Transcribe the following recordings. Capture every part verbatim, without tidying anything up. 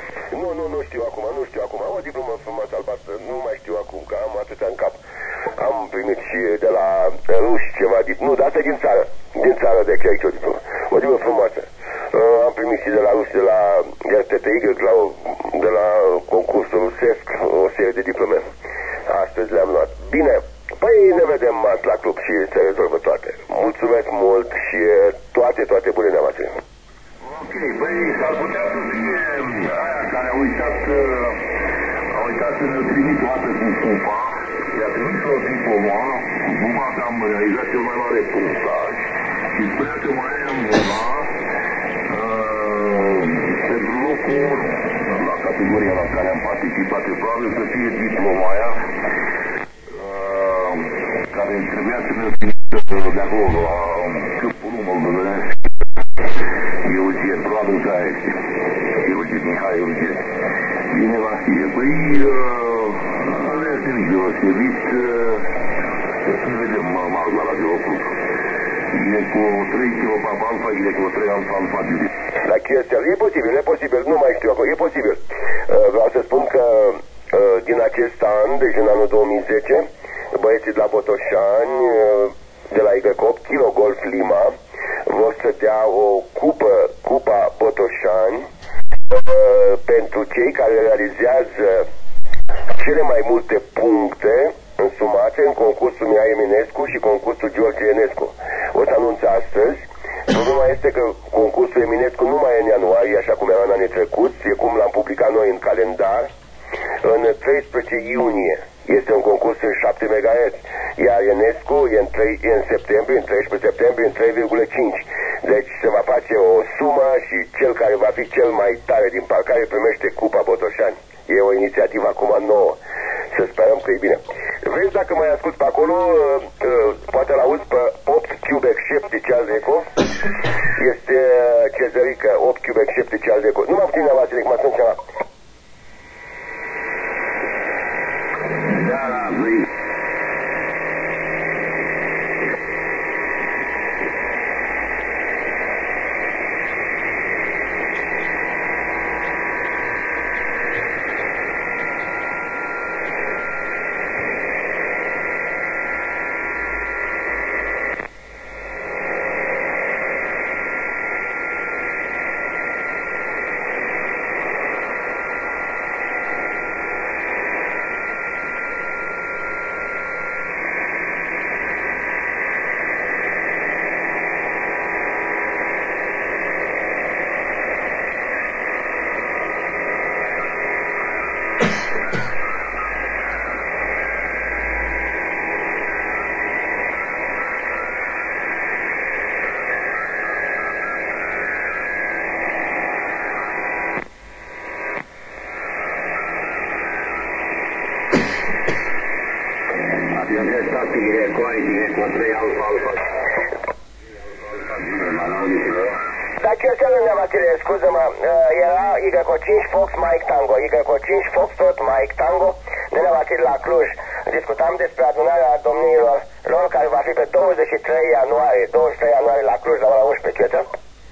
Nu, nu, nu știu acum, nu știu acum. Am o diplomă frumoasă albastră, nu mai știu acum, că am atâtea în cap. Am primit și de la ruși ceva, nu, dar asta din țară, din țară, de aici o diplomă. O diplomă frumoasă. Uh, am primit și de la ruși, de la R T T Y, la, de la concursul rusesc, o serie de diplome. Astăzi le-am luat. Bine, păi ne vedem azi la club și se rezolvă toate. Mulțumesc mult și toate, toate bune neamate. Ok, păi s-ar putea să fie aia care a uitat, a uitat să ne trimit toată cu cupa, i-a trimis o diploma, cupa că am realizat cel mai mare punctaj și spunea că mai am una uh, pentru locul unu la categoria la care am participat, probabil să fie diploma aia uh, care trebuia să ne trimită de acolo la câmpul Moldovene. Eugen, probabil că aia este. Eugen, Mihai Eugen. Bine va fi. Păi, nu este nimic deosebit. Să ne vedem marul la radioclub. E cu trei kilopapa alfa, e cu trei alfa alfa Judy. La chestia, e posibil, e posibil, nu mai știu acolo, e posibil. Vreau să spun că din acest an, deci în anul două mii zece, băieții de la Botoșani, de la Igăcop, Kilo Golf Lima, vor să dea o cupă, cupa Botoșani, uh, pentru cei care realizează cele mai multe puncte însumate în concursul Mihai Eminescu și concursul George Enescu. O să anunț astăzi. Problema este că concursul Eminescu nu mai e în ianuarie, așa cum era în anii trecuți, e cum l-am publicat noi în calendar, în treisprezece iunie. Este un concurs în șapte megahertz, iar Enescu e în, trei, e în septembrie, în treisprezece septembrie, în trei virgulă cinci. Deci se va face o sumă și cel care va fi cel mai tare din parcare primește Cupa Botoșani. E o inițiativă acum nouă. Să sperăm că e bine. Vezi dacă mai ascult pe acolo, uh, uh, poate l-auzi pe opt Quebec șapte Cealdeco. Este Cezărică, opt Quebec șapte Cealdeco. Nu m-am ținut la Vasile, că m-a sunt ceva. Da, da, vrei. Dar ce înseamnă, Neamatile, scuză-mă, era Igăco cinci Fox Mike Tango, Igăco cinci Fox tot Mike Tango, de Neamatile la Cluj. Discutam despre adunarea domniilor lor care va fi pe douăzeci și trei ianuarie, douăzeci și trei ianuarie la Cluj, la ora unsprezece, chetă?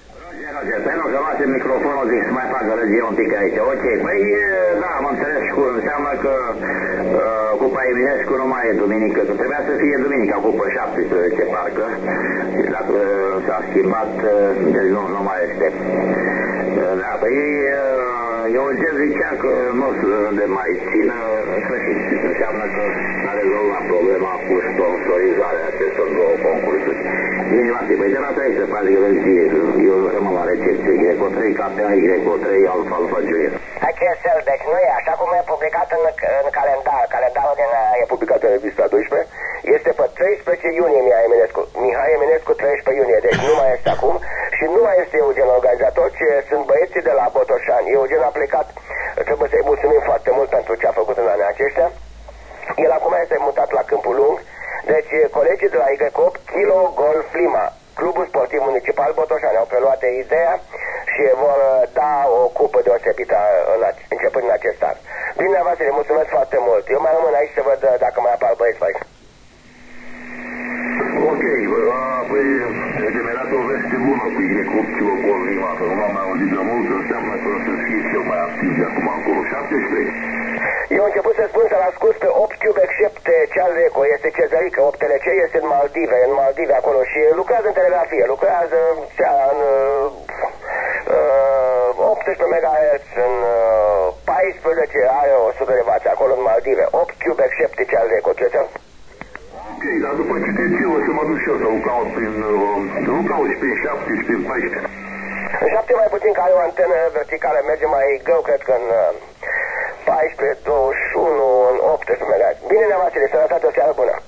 Roger, te rog să lase microfonul, zic, să mai facă răzie un pic aici. Ok, păi, da, am înțeles că înseamnă că uh, Cupa Eminescu nu mai e duminică, că trebuia să fie duminica, Cupa șaptesprezece, parcă, și dacă uh, s-a schimbat, uh, deci nu, nu mai este. Uh, da, păi, uh, eu ce zicea că nu de mai țină, în sfârșit, înseamnă că s-a rezolvat problema cu sponsorizarea acestor două concursuri. Bine, Mati, păi de la trei să faci gălăgie, eu rămân la recepție, Greco trei, K P A, Greco trei, Alfa, Alfa, Juliet. Acest cel, deci nu e așa cum e publicat în, în calendar, calendarul din, e publicat în revista doisprezece, este pe treisprezece iunie Mihai Eminescu, Mihai Eminescu treisprezece iunie, deci nu mai este acum și nu mai este Eugen organizator, ci sunt băieții de la Botoșani. Eugen a plecat, trebuie să-i mulțumim foarte mult pentru ce a făcut în anii aceștia. El acum este mutat la Câmpul Lung. Deci colegii de la Igăcop, Kilo Golf Lima, Clubul Sportiv Municipal Botoșani, au preluat ideea și vor da o cupă deosebită în, începând în acest an. Bine, Vasile, mulțumesc foarte mult. Eu mai rămân aici să văd dacă mai apar băieți aici. Ok, păi, mi-a dat o veste bună cu Igăcop, Kilo Golf Lima, că nu m-am mai auzit de mult, înseamnă că o să fie cel mai atinge acum acolo? șaptesprezece. Eu am început să spun să-l ascult pe opt Quebec șapte Cealreco, este cezărică, opt T L C, este în Maldive, în Maldive acolo și lucrează în telegrafie, lucrează în uh, optsprezece megahertz, în uh, paisprezece, are o sută de wați acolo în Maldive, opt Quebec șapte Cealreco, ce să? Ok, dar după ce te ții o să mă duc și eu să o caut prin, uh, nu caut și prin șapte și prin paisprezece. În șapte mai puțin că are o antenă verticală, merge mai greu, cred că în uh, paisprezece, douăzeci și unu, în optsprezece megahertz. Bine, Neamăsile, sănătate, o seară bună.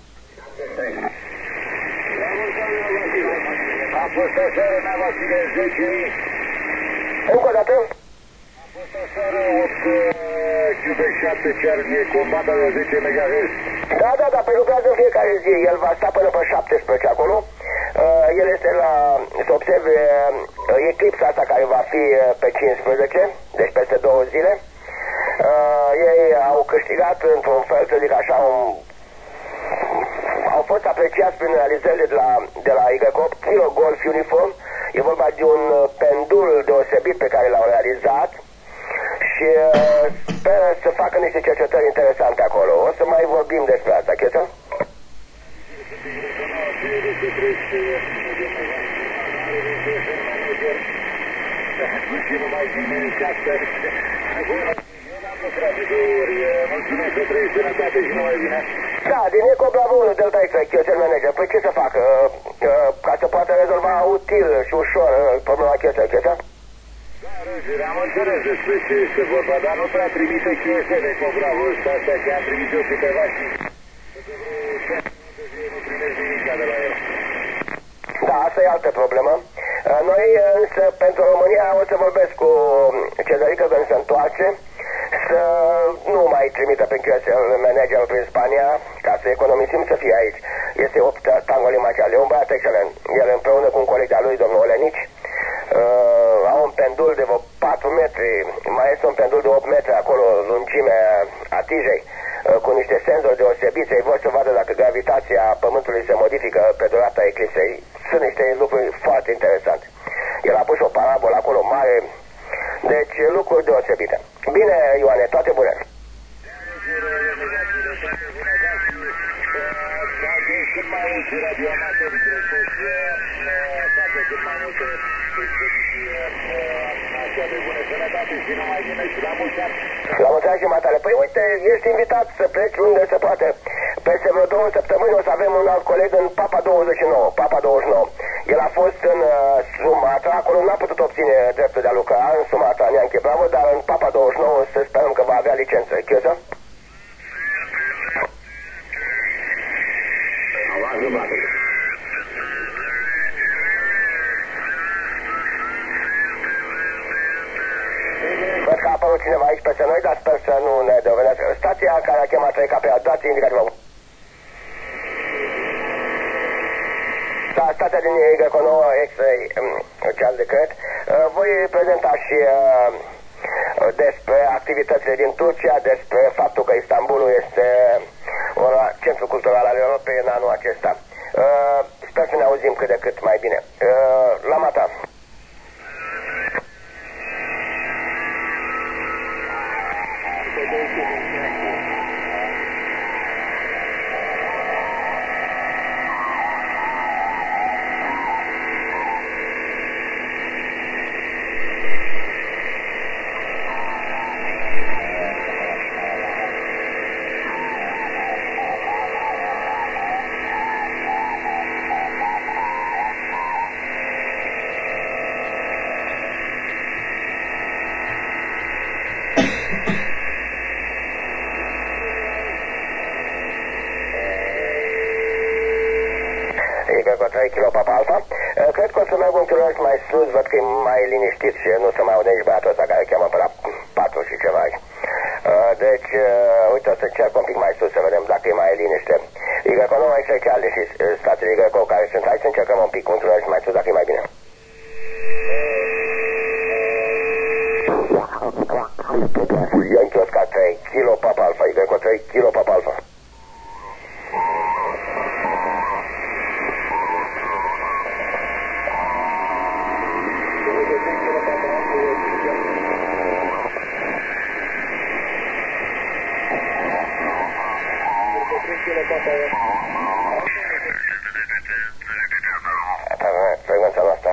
A fost o seară, Neamăsile, zece mii. Încă o dată? A fost o seară, opt Quebec șapte Cealreco, cu banda de zece megahertz. Da, da, da, pe lucrează în fiecare zi. El va sta până pe șaptesprezece acolo. Uh, el este la, să observe uh, eclipsa asta care va fi uh, pe cincisprezece, deci peste două zile. Uh, ei au câștigat într-un fel, să zic așa, un, au fost apreciați prin realizările de la, de la Y opt Kilo Golf Uniform. E vorba de un pendul deosebit pe care l-au realizat și uh, sper să facă niște cercetări interesante acolo. O să mai vorbim despre asta, Cheța? Da, din Eco Bravo unu, Delta X, Cheța Manager. Păi ce să facă? Uh, uh, ca să poată rezolva util și ușor uh, problema Cheța, Cheța? Am înțeles despre ce este vorba, dar nu prea trimite Q S de Eco Bravo ăsta, astea că am primit eu câteva și nu primesc nimica de la el. Da, asta e altă problemă. Noi însă pentru România o să vorbesc cu Cezărică când se întoarce să nu mai trimită pe Q S manager prin Spania ca să economisim să fie aici. Este opt Tango Lima Charlie, e un băiat excelent. El împreună cu un coleg de-a lui, domnul Olenici, uh, au un pendul de vreo patru metri, mai este un pendul de opt metri acolo, lungimea atijei, uh, cu niște senzori deosebiți. Ei vor să vadă dacă gravitația Pământului se modifică pe durata eclipsei. Sunt niște lucruri foarte interesante. El a pus o parabolă acolo mare, deci lucruri deosebite. Bine, Ioane, toate bune! La mulți ani și mai tale. Păi uite, ești invitat să pleci unde se poate. Peste vreo două săptămâni o să avem un alt coleg în Papa douăzeci și nouă. Papa douăzeci și nouă. El a fost în uh, Sumatra, acolo n-a putut obține dreptul de a lucra în Sumatra, în Ianche Bravo, dar în Papa douăzeci și nouă să sperăm că va avea licență. Chiesă? Văd că a apărut cineva aici peste noi, dar sper să nu ne dovedească. Stația care a chemat trei K P A, dați indicativă. Da, stația din Y nouă, X-ray, Charles de Cret. Voi prezenta și uh, despre activitățile din Turcia, despre faptul că Istanbulul este un centru cultural al Europei în anul acesta. Uh, sper să ne auzim cât de cât mai bine. Uh, la mata! trei kilo Papa Alfa. Cred că o să merg un kilometru mai sus, văd că e mai liniștit și nu se mai aude nici băiatul ăsta care cheamă pe la patru și ceva aici. Deci, uite, o să încerc un pic mai sus să vedem dacă e mai liniște. Y nouă, X Charlie și statele Y care sunt aici, să încercăm un pic un kilometru mai sus dacă e mai bine. Yankee Oscar trei kilo Papa Alfa, Y trei kilo Papa Alfa. Frecvența noastră.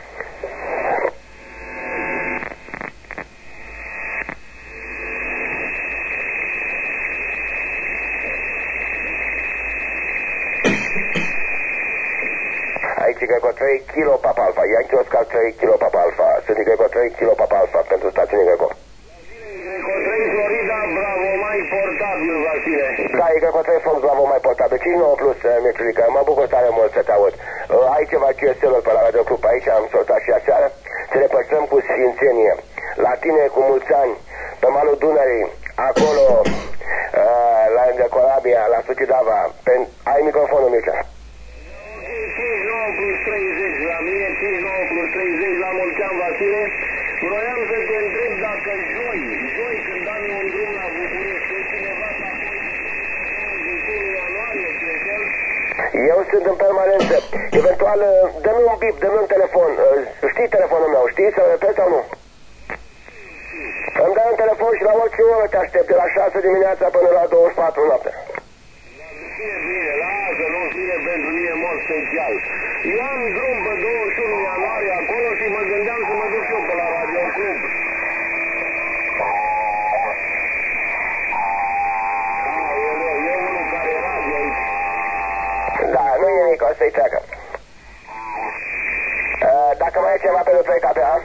Aici Greco trei kilo Papa Alpha, Yankee Oscar trei kilo Papa Alpha, sunt Greco trei kilo Papa Alpha pentru stațiune Greco. Greco trei Florida, Bravo, mai portabil, Vasile. Da, e Greco trei Fox Bravo mai portabil, cinci nouă plus, Mircilică, mă bucur tare mult să te aud. Ai ceva Q S L-uri pe la Radio Club aici, am soltat și aseară, să ne păstrăm cu sfințenie. La tine cu mulți ani, pe malul Dunării, acolo, la lângă Corabia, la Sucidava, ai microfonul, Mircea. cinci nouă plus treizeci la mine, cinci nouă plus treizeci la Molcean, Vasile. Vroiam să te întreb dacă joi, joi când am eu un drum la București, e cineva la douăzeci ianuarie, cred. Eu sunt în permanență. Eventual, dă-mi un bip, dă-mi un telefon. Știi telefonul meu, știi să repet sau nu? Îmi dai un telefon și la orice oră te aștept, de la șase dimineața până la douăzeci și patru noapte. Bine, bine, lasă, nu-mi bine pentru mine în mod special. Eu am drum pe douăzeci și unu ianuarie acolo și mă gândeam să mă duc eu pe la Radio Club. Da, nu e nimic, o să-i treacă. Uh, dacă mai e ceva pentru trei K P A?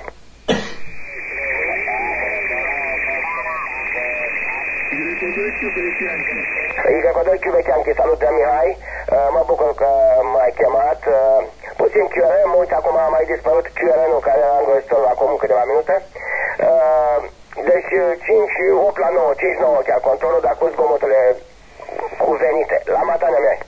Igor doi Chiuvecheanchi, salut de Mihai, uh, mă bucur că m-ai chemat. Uh, puțin Q R M, uite, acum a mai dispărut Q R M-ul care era îngrozitor acum câteva minute. Uh, deci cinci opt la nouă, cinci nouă chiar controlul, dar cu zgomoturile cuvenite. La Matania mea.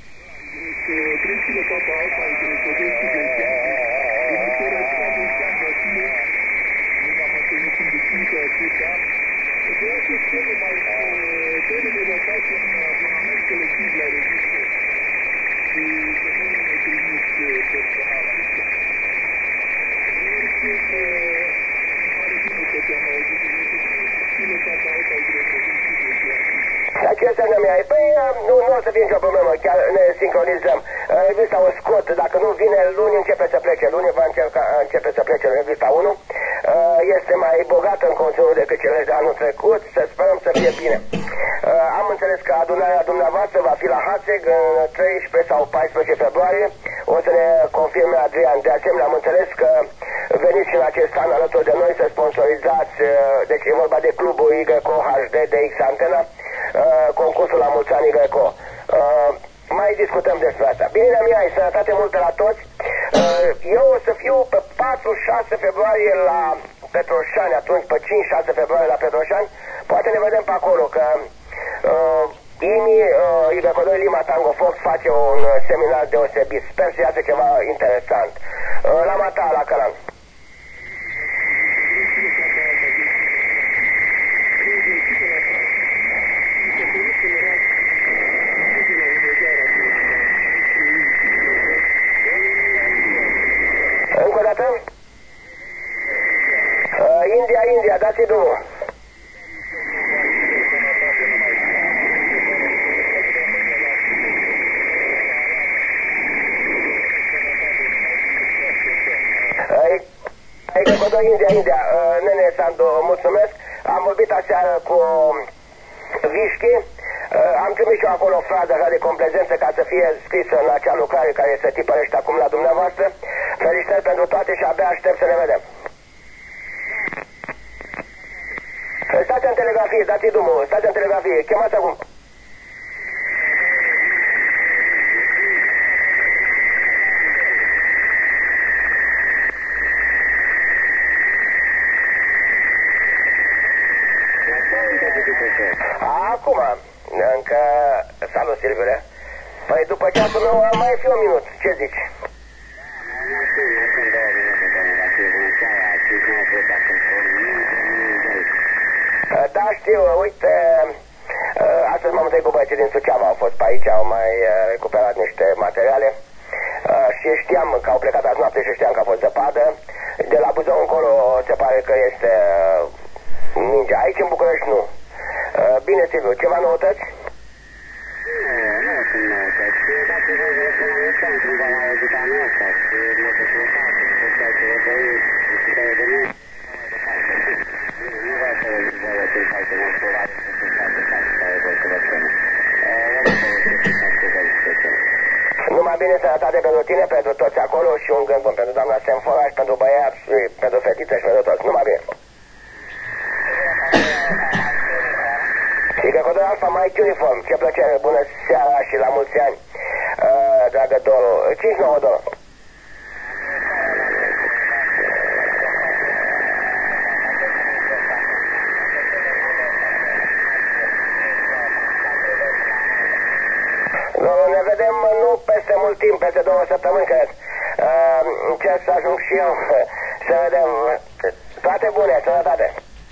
Acestea ne mai păi nu, nu o să fie nicio problemă, chiar ne sincronizăm. Revista o scot, dacă nu vine luni începe să plece, luni va încerca, începe să plece revista unu. Este mai bogată în conținut decât cele de anul trecut, să sperăm să fie bine. Am înțeles că adunarea dumneavoastră va fi la Hațeg în treisprezece sau paisprezece februarie, o să ne confirme Adrian. De asemenea am înțeles că veniți și în acest an alături de noi să sponsorizați, deci e vorba de clubul Y C O H D de X Antena, Uh, concursul la mulți ani Greco. Uh, mai discutăm despre asta. Bine, mea, ai sănătate multă la toți. Uh, eu o să fiu pe patru șase februarie la Petroșani, atunci pe cinci șase februarie la Petroșani. Poate ne vedem pe acolo, că uh, IMI, uh, Y C O doi Lima Tango Fox face un seminar deosebit. Sper să iasă ceva interesant. Uh, la Mata, la Călan. Încă o dată? Uh, India, India, dați-i drumul. Uh, India, India, uh, Nene Sandu, mulțumesc. Am vorbit aseară cu Vișchi. Uh, am trimis și eu acolo o frază de complezență ca să fie scrisă în acea lucrare care se tipărește acum la dumneavoastră. Felicitări pentru toate și abia aștept să ne vedem. Stați în telegrafie, dați-i drumul, stați în telegrafie, chemați acum. Acum, încă... Salut, Silviule. Păi după ceasul meu mai fi un minut, ce zici? Da, știu, uite, astăzi m-am întâlnit cu băieții din Suceava, au fost pe aici, au mai recuperat niște materiale și știam că au plecat azi noapte și știam că a fost zăpadă. De la Buzău încolo se pare că este ninge. Aici în București nu. Bine, Silviu, ceva noutăți? Numai bine, sănătate pentru tine, pentru toți acolo și un gând bun pentru doamna Semfora și pentru băiat și pentru fetiță și pentru toți. Numai bine. Și că Codor Alfa Mike Uniform, ce plăcere, bună seara și la mulți ani, uh, dragă Doru. cinci nouă, Doru. Ne vedem nu peste mult timp, peste două săptămâni, cred. Uh, încerc să ajung și eu. Să vedem. Toate bune, sănătate.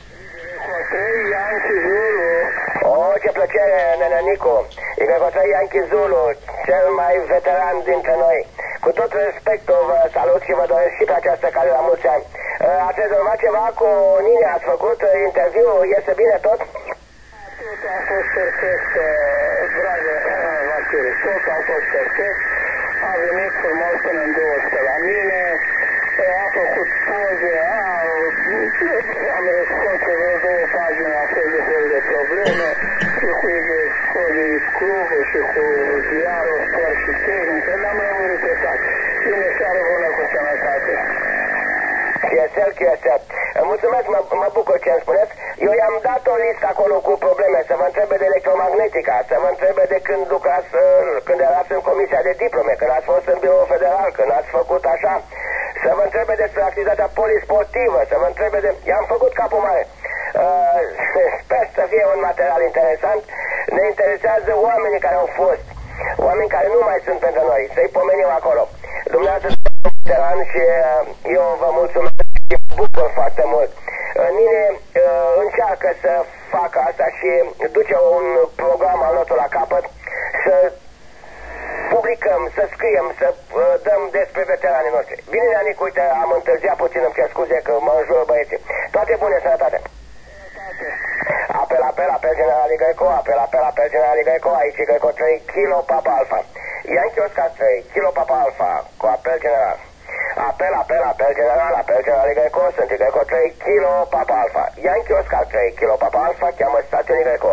O, ce plăcere, Nenea Nicu. Igor Yankee Zulu, cel mai veteran dintre noi. Cu tot respectul vă salut și vă doresc și pe această cale la mulți ani. Uh, ați rezolvat ceva cu Nini? Ați făcut interviu? Iese bine tot? Totul a fost perfect, dragă Vasile, totul a fost perfect, a venit frumos până în douăsprezece la mine, a făcut poze, a, am răspuns pe vreo două pagini la fel de fel de probleme, și cu clubul și cu ziarul, sport și tehnică, n-am rămurit pe toate. Bine, seară bună cu sănătate. Chiesel, Chiesel. Mulțumesc, mă, mă bucur ce îmi spuneți. Eu i-am dat o listă acolo cu probleme, să vă întrebe de electromagnetica, să vă întrebe de când lucrați, când erați în comisia de diplome, când ați fost în birou federal, când ați făcut așa, să vă întrebe despre activitatea polisportivă, să vă întrebe de... I-am făcut capul mare. Uh, sper să fie un material interesant. Ne interesează oamenii care au fost, oameni care nu mai sunt pentru noi, să-i pomenim acolo. Dumneavoastră sunt veteran și uh, eu vă mulțumesc și mă bucur foarte mult. Uh, Nine uh, încearcă să facă asta și duce un program al nostru la capăt, să publicăm, să scriem, să uh, dăm despre veteranii noștri. Bine, Neanic, uite, am întârziat puțin, îmi cer scuze că mă înjură băieții. Toate bune, sănătate! Apel, apel, apel general Greco, apel, apel, apel general Greco, aici Greco trei, kilo Papa Alfa. Yankee Oscar trei, kilo Papa Alfa, cu apel general. Apel, apel, apel general, apel general Greco, sunt Greco trei, kilo Papa Alfa. Yankee Oscar trei, kilo Papa Alfa, cheamă stațiunii Greco.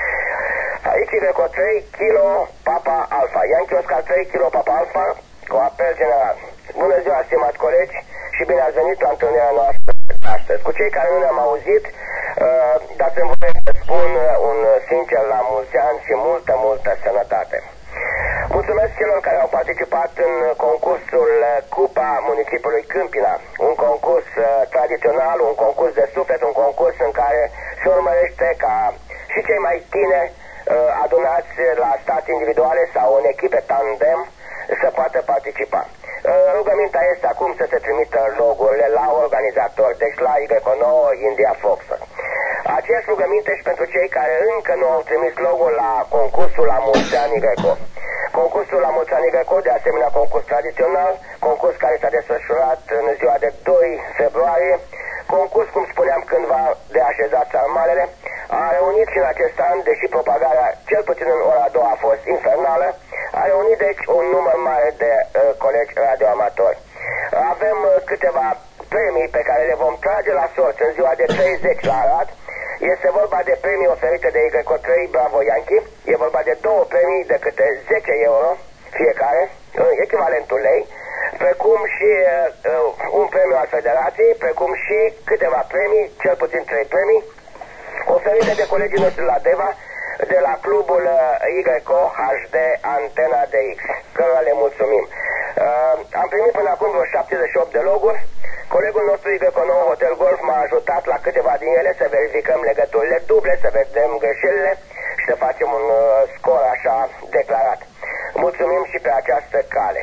Aici Greco trei, kilo Papa Alfa. Yankee Oscar trei, kilo Papa Alfa, cu apel general. Bună ziua, stimați colegi, și bine ați venit la întâlnirea noastră astăzi. Cu cei care nu ne-am auzit, uh, dați-mi voie să spun un sincer la mulți ani și multă, multă sănătate. Mulțumesc celor care au participat în concursul Cupa Municipiului Câmpina, un concurs uh, tradițional, un concurs de suflet, un concurs în care se urmărește ca și cei mai tineri uh, adunați la state individuale sau în echipe tandem să poată participa. Rugămintea este acum să se trimită logurile la organizator, deci la Y nouă India Fox. Aceeași rugăminte și pentru cei care încă nu au trimis logul la concursul la mulți ani Y. Concursul la mulți ani Y, de asemenea concurs tradițional, concurs care s-a desfășurat în ziua de doi februarie, concurs, cum spuneam cândva, de așezat sarmalele, a reunit și în acest an, deși propagarea, cel puțin în ora a doua, a fost infernală, a reunit deci un număr mare de uh, colegi radioamatori. Avem uh, câteva premii pe care le vom trage la sorți în ziua de treizeci la Arad. Este vorba de premii oferite de Y trei Bravo Yankee. E vorba de două premii de câte zece euro fiecare, uh, echivalentul lei, precum și uh, un premiu al Federației, precum și câteva premii, cel puțin trei premii, oferite de colegii noștri la Deva, de la clubul uh, Y H D Antena D X, cărora le mulțumim. Uh, am primit până acum vreo șaptezeci și opt de loguri. Colegul nostru Y nouă Hotel Golf m-a ajutat la câteva din ele să verificăm legăturile duble, să vedem greșelile și să facem un uh, scor așa declarat. Mulțumim și pe această cale.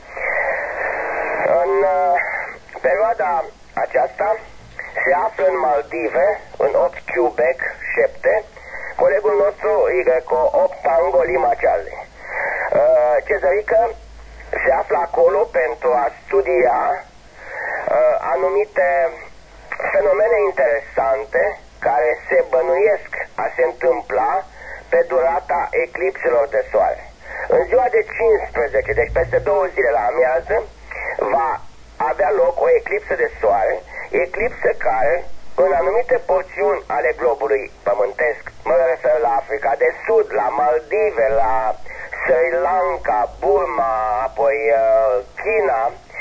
În uh, perioada aceasta se află în Maldive, în opt Quebec șapte, colegul nostru Y opt Tango Lima Charlie. Uh, Cezărică se află acolo pentru a studia uh, anumite fenomene interesante care se bănuiesc a se întâmpla pe durata eclipselor de soare. În ziua de cincisprezece, deci peste două zile la amiază, va avea loc o eclipsă de soare, eclipsă care, în anumite porțiuni ale globului pământesc, mă refer la Africa de Sud, la Maldive, la Sri Lanka, Burma, apoi uh, China,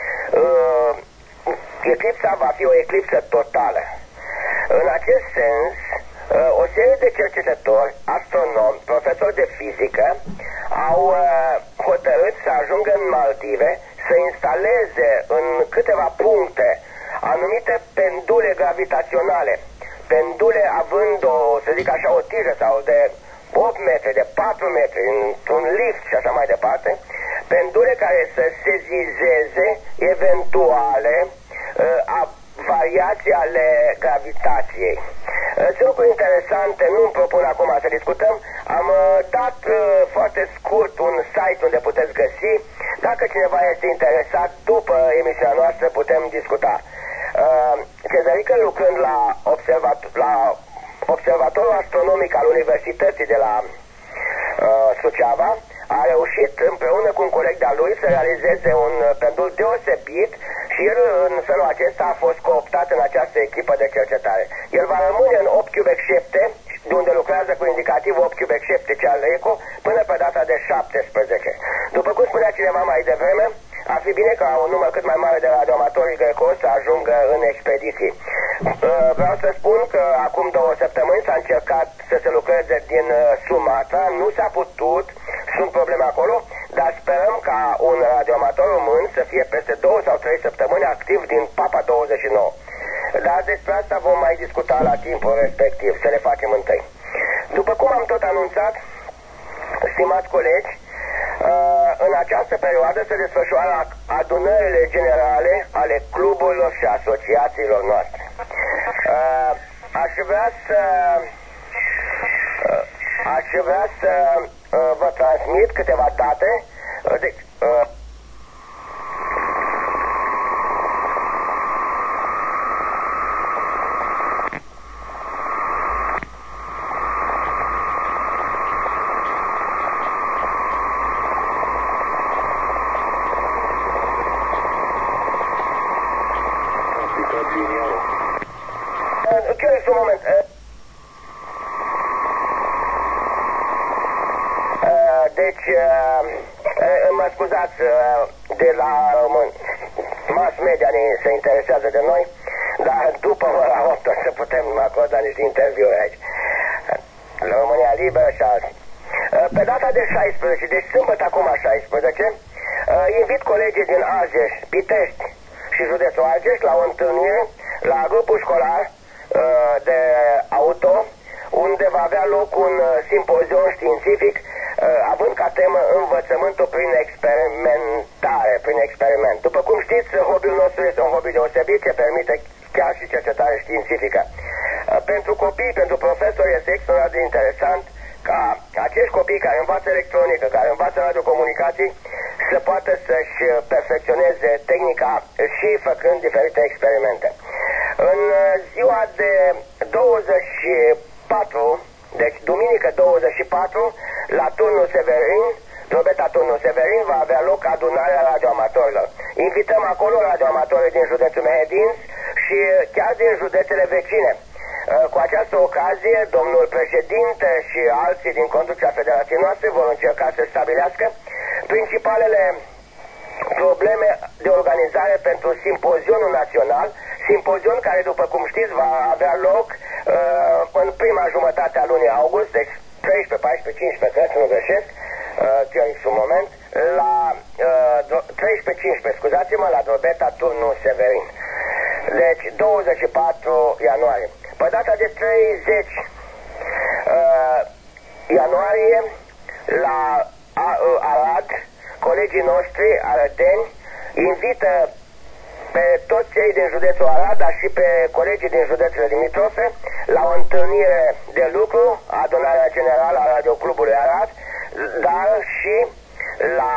uh, eclipsa va fi o eclipsă totală. În acest sens, uh, o serie de cercetători, astronomi, profesori de fizică, au uh, hotărât să ajungă în Maldive să instaleze în câteva puncte anumite pendule gravitaționale, pendule având o, să zic așa, o tijă sau de opt metri, de patru metri, într-un lift și așa mai departe, pendule care să sezizeze eventuale uh, a variații ale gravitației. Uh, sunt lucruri interesante, nu-mi propun acum să discutăm. Am uh, dat uh, foarte scurt un site unde puteți găsi. Dacă cineva este interesat, după emisiunea noastră putem discuta. Uh, Cezărică, lucrând la, observat, la Observatorul Astronomic al Universității de la uh, Suceava, a reușit împreună cu un coleg de-al lui să realizeze un pendul deosebit și el în felul acesta a fost cooptat în această echipă de cercetare. El va rămâne în opt Quebec șapte, de unde lucrează cu indicativ opt Quebec șapte Cealeco, până pe data de șaptesprezece. După cum spunea cineva mai devreme, ar fi bine ca un număr cât mai mare de radioamatori greco să ajungă în expediții. Vreau să spun că acum două săptămâni s-a încercat să se lucreze din Sumatra, nu s-a putut, sunt probleme acolo, dar sperăm ca un radioamator român să fie peste două sau trei săptămâni activ din Papa douăzeci și nouă. Dar despre asta vom mai discuta la timpul respectiv, să le facem întâi. După cum am tot anunțat, stimați colegi, în această perioadă se desfășoară adunările generale ale cluburilor și asociațiilor noastre. Aș vrea să aș vrea să vă transmit câteva date. Deci, Chiar un moment. Deci, mă scuzați, de la mass media ne se interesează de noi, dar după ora opt o să putem acorda niște interviuri aici. La România Liberă și alții. Pe data de șaisprezece, deci sâmbătă acum șaisprezece, invit colegii din Argeș, Pitești și județul Argeș la o întâlnire la grupul școlar de auto, unde va avea loc un simpozion științific având ca temă învățământul prin experimentare, prin experiment. După cum știți, hobby-ul nostru este un hobby deosebit ce permite chiar și cercetare științifică. Pentru copii, pentru profesori este extraordinar de interesant ca acești copii care învață electronică, care învață radiocomunicații, să poată să-și perfecționeze tehnica și făcând diferite experimente. În ziua de douăzeci și patru, deci duminică douăzeci și patru, la turnul Severin, drobeta turnul Severin, va avea loc adunarea radioamatorilor. Invităm acolo radioamatorii din județul Mehedinți și chiar din județele vecine. Cu această ocazie, domnul președinte și alții din conducerea federației noastre vor încerca să stabilească principalele probleme de organizare pentru simpozionul național, simpozion care, după cum știți, va avea loc uh, în prima jumătate a lunii august, deci treisprezece, paisprezece, cincisprezece, cred să nu greșesc, uh, un moment, la uh, treisprezece cincisprezece, scuzați-mă, la drobeta turnul Severin. Deci douăzeci și patru ianuarie. Pe data de treizeci uh, ianuarie, la uh, Arad, colegii noștri arădeni invită pe toți cei din județul Arad, dar și pe colegii din județele limitrofe la o întâlnire de lucru, adunarea generală a Radioclubului Arad, dar și la,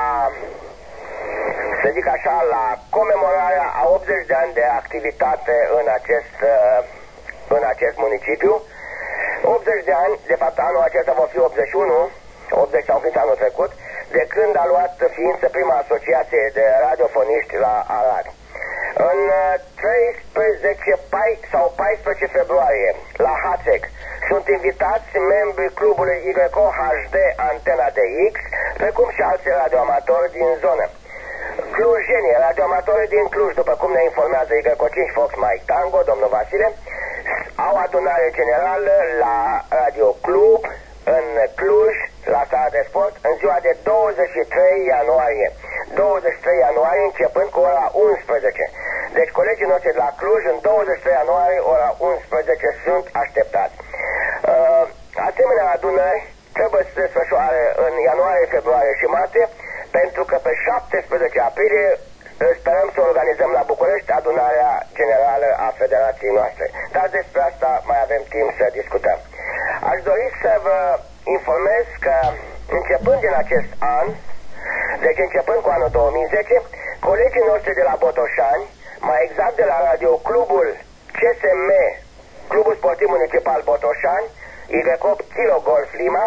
să zic așa, la comemorarea a optzeci de ani de activitate în acest, în acest municipiu. optzeci de ani, de fapt anul acesta va fi optzeci și unu, optzeci au fost anul trecut, de când a luat ființă prima asociație de radiofoniști la Arad. În treisprezece sau paisprezece februarie, la Hațeg, sunt invitați membrii clubului Y O H D Antena de X, precum și alți radioamatori din zonă. Clujenii, radioamatorii din Cluj, după cum ne informează Y O cinci Fox Mike Tango, domnul Vasile, au adunare generală la Radio Club, în Cluj, la sala de sport, în ziua de douăzeci și trei ianuarie. douăzeci și trei ianuarie, începând cu ora unsprezece. Deci colegii noștri de la Cluj, în douăzeci și trei ianuarie, ora unsprezece, sunt așteptați. Uh, asemenea adunări trebuie să se desfășoare în ianuarie, februarie și martie, pentru că pe șaptesprezece aprilie sperăm să organizăm la București adunarea generală a federației noastre. Dar despre asta mai avem timp să discutăm. Aș dori să vă informez că începând din acest an, deci începând cu anul două mii zece, colegii noștri de la Botoșani, mai exact de la Radio Clubul C S M, Clubul Sportiv Municipal Botoșani, Y opt Kilo Golf Lima,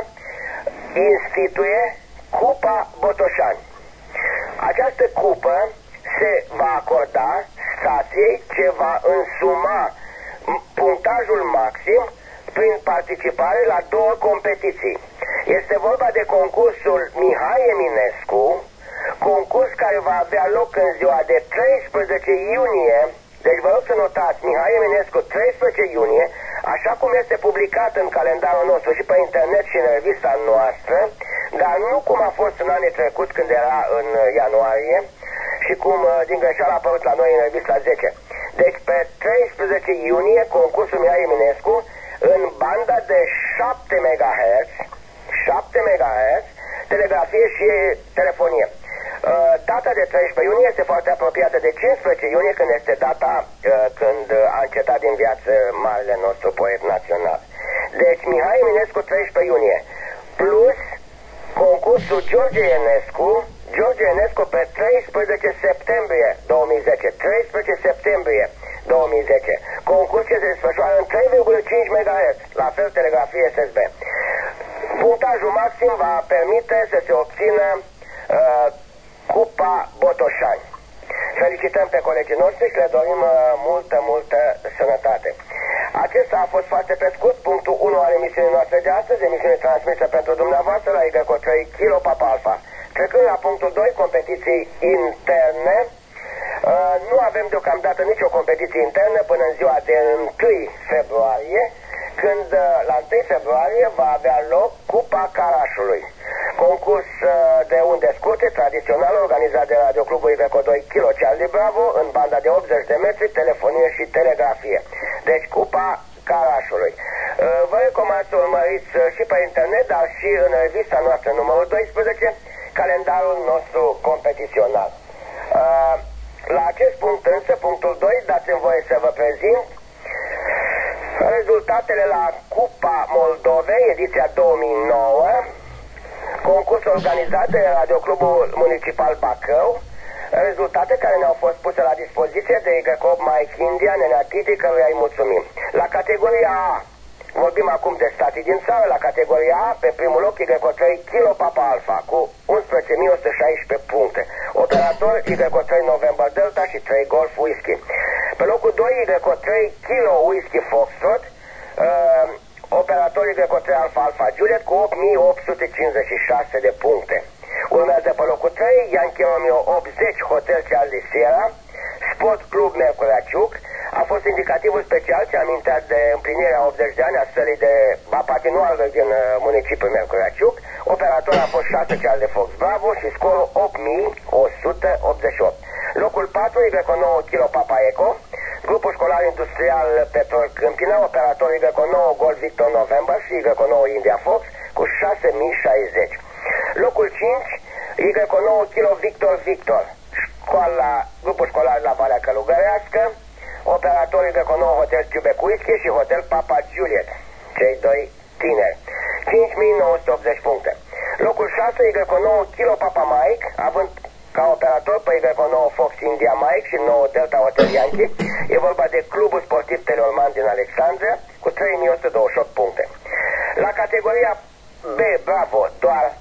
instituie Cupa Botoșani. Această cupă se va acorda stației ce va însuma punctajul maxim prin participare la două competiții. Este vorba de concursul Mihai Eminescu, concurs care va avea loc în ziua de treisprezece iunie. Deci vă rog să notați, Mihai Eminescu, treisprezece iunie, așa cum este publicat în calendarul nostru și pe internet și în revista noastră, dar nu cum a fost în anii trecuți când era în ianuarie și cum din greșeală a apărut la noi în revista zece. Deci pe treisprezece iunie, concursul Mihai Eminescu, în banda de șapte megahertz, șapte megahertz, telegrafie și telefonie. Uh, data de treisprezece iunie este foarte apropiată de cincisprezece iunie, când este data uh, când a încetat din viață marele nostru poet național. Deci Mihai Eminescu treisprezece iunie plus concursul George Enescu, George Enescu pe treisprezece septembrie două mii zece, treisprezece septembrie două mii zece. Concurs ce se desfășoară în trei virgulă cinci megahertz, la fel telegrafie S S B. Punctajul maxim va permite să se obțină uh, Cupa Botoșani. Felicităm pe colegii noștri și le dorim uh, multă, multă sănătate. Acesta a fost foarte pe scurt punctul unu al emisiunii noastre de astăzi, emisiune transmisă pentru dumneavoastră la Y O trei Kilo Papa Alpha. Trecând la punctul doi, competiții interne. Uh, nu avem deocamdată nicio competiție internă până în ziua de întâi februarie, când uh, la întâi februarie va avea loc Cupa Carașului. Concurs uh, de unde scurte, tradițional, organizat de Radio Clubul Y O doi Kilo Charlie Bravo, în banda de optzeci de metri, telefonie și telegrafie. Deci Cupa Carașului. Uh, vă recomand să urmăriți uh, și pe internet, dar și în revista noastră numărul doisprezece, calendarul nostru competițional. Uh, La acest punct însă, punctul doi, dați-mi voie să vă prezint rezultatele la Cupa Moldovei, ediția două mii nouă, concurs organizat de Radio Clubul Municipal Bacău, rezultate care ne-au fost puse la dispoziție de Y opt Mike India, Nenea Titi, căruia îi mulțumim. La categoria A, vorbim acum de stații din țară, la categoria A, pe primul loc Y trei Kilo Papa Alpha, cu unsprezece mii o sută șaisprezece puncte. Operator Y trei November Delta și trei Golf Whisky. Pe locul doi Y trei Kilo Whisky Foxtrot, uh, operator Y trei Alpha Alpha Juliet cu opt mii opt sute cincizeci și șase de puncte. Urmează pe locul trei Yankee Romeo optzeci Hotel Charlie Sierra, Sport Club Mercuraciuc. A fost indicativul special ce amintea de împlinirea optzeci de ani a sălii de patinoară din uh, municipiul Mercuraciuc. Operator a fost șase Charlie Fox Bravo și scorul opt mii o sută optzeci și opt. Locul patru Y nouă Kilo Papa Eco, grupul școlar industrial Petrol Câmpina, operator Y nouă Golf Victor November și Y nouă India Fox cu șase mii șaizeci. Locul cinci Y nouă Kilo Victor Victor, școala, grupul școlar la Valea Călugărească, operator Y nouă Hotel Quebec Whisky și Hotel Papa Juliet, cei doi tineri, cinci mii nouă sute optzeci puncte. Locul șase Y nouă Kilo Papa Mike, având ca operator pe Y nouă Fox India Mike și nouă Delta Hotel Yankee. E vorba de Clubul Sportiv Teleorman din Alexandria cu trei mii o sută douăzeci și opt puncte. La categoria B, Bravo, doar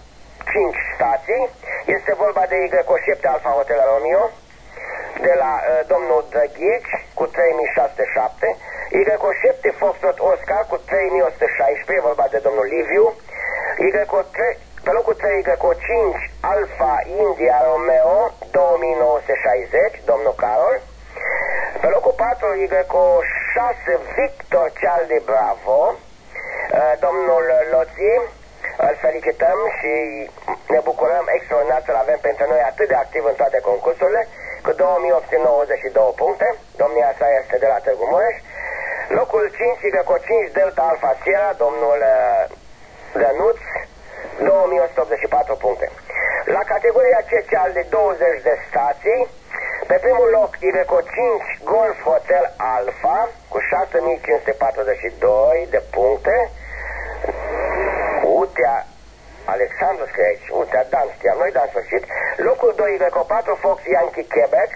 cinci stații. Este vorba de Y șapte Alfa Hotel Romeo, de la uh, domnul Drăghici, cu trei mii șase sute șapte, Y șapte Foxtrot Oscar, cu trei mii o sută șaisprezece, vorba de domnul Liviu, Y trei, pe locul trei Y cinci Alfa India Romeo, două mii nouă sute șaizeci, domnul Carol, pe locul patru Y șase Victor Charlie Bravo, uh, domnul Loții. Îl felicităm și ne bucurăm extraordinar să-l avem pentru noi atât de activ în toate concursurile, cu două mii opt sute nouăzeci și doi puncte. Domnia sa este de la Târgu Mureș. Locul cinci, Y cinci Delta Alpha Sierra, domnul uh, Dănuț, două mii o sută optzeci și patru puncte. La categoria C C al de douăzeci de stații, pe primul loc Y cinci Golf Hotel Alpha, cu șase mii cinci sute patruzeci și doi de puncte. Utea Alexandru scrie aici, Utea Dan știam noi, dar în sfârșit. Locul doi Y patru Fox Yankee Quebec,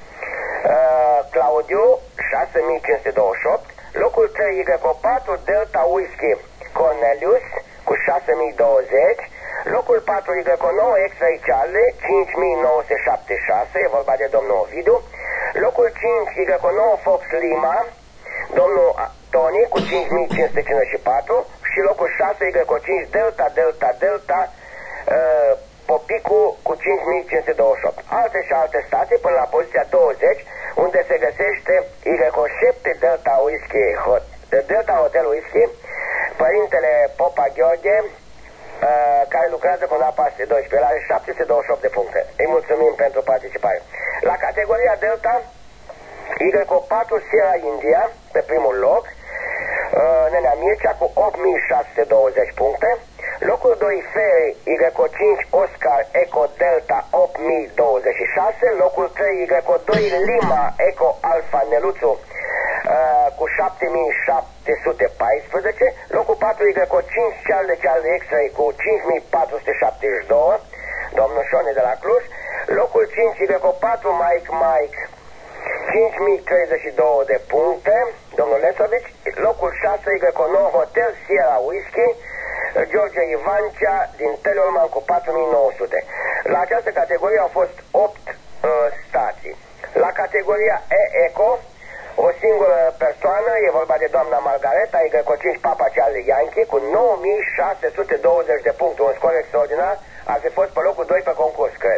uh, Claudiu, șase mii cinci sute douăzeci și opt. Locul trei Y patru Delta Whisky Cornelius, cu șase mii douăzeci. Locul patru Y nouă X-Ray Charlie, cinci mii nouă sute șaptezeci și șase, e vorba de domnul Ovidiu. Locul cinci Y nouă Fox Lima, domnul Tony, cu cinci mii cinci sute cincizeci și patru. Și locul șase Y cinci Delta Delta Delta uh, Popicu, cu cinci mii cinci sute douăzeci și opt. Alte și alte stații până la poziția douăzeci, unde se găsește Y șapte Delta Whisky Hot, Delta Hotel Whisky, părintele Popa Gheorghe, uh, care lucrează cu Napa doisprezece. El are șapte sute douăzeci și opt de puncte. Îi mulțumim pentru participare. La categoria Delta, Y patru Sierra India, pe primul loc, uh, Nenea Mircea, cu opt mii șase sute douăzeci puncte. Locul doi Ferry Y cinci Oscar Eco Delta, opt mii douăzeci și șase. Locul trei Y doi Lima Eco Alpha Neluțu, uh, cu șapte mii șapte sute paisprezece. Locul patru Y cinci Charlie Charlie X-Ray, cu cinci mii patru sute șaptezeci și doi, domnul Șone de la Cluj. Locul cinci Y patru Mike Mike, cinci mii treizeci și doi de puncte, domnul Lesovici. Locul șase Y nouă Hotel Sierra Whisky, George Ivancea din Teleorman, cu patru mii nouă sute. La această categorie au fost opt uh, stații. La categoria E-Eco, o singură persoană, e vorba de doamna Margareta, Y cinci Papa Charlie Yankee, cu nouă mii șase sute douăzeci de puncte, un scor extraordinar. Ar fi fost pe locul doi pe concurs, cred.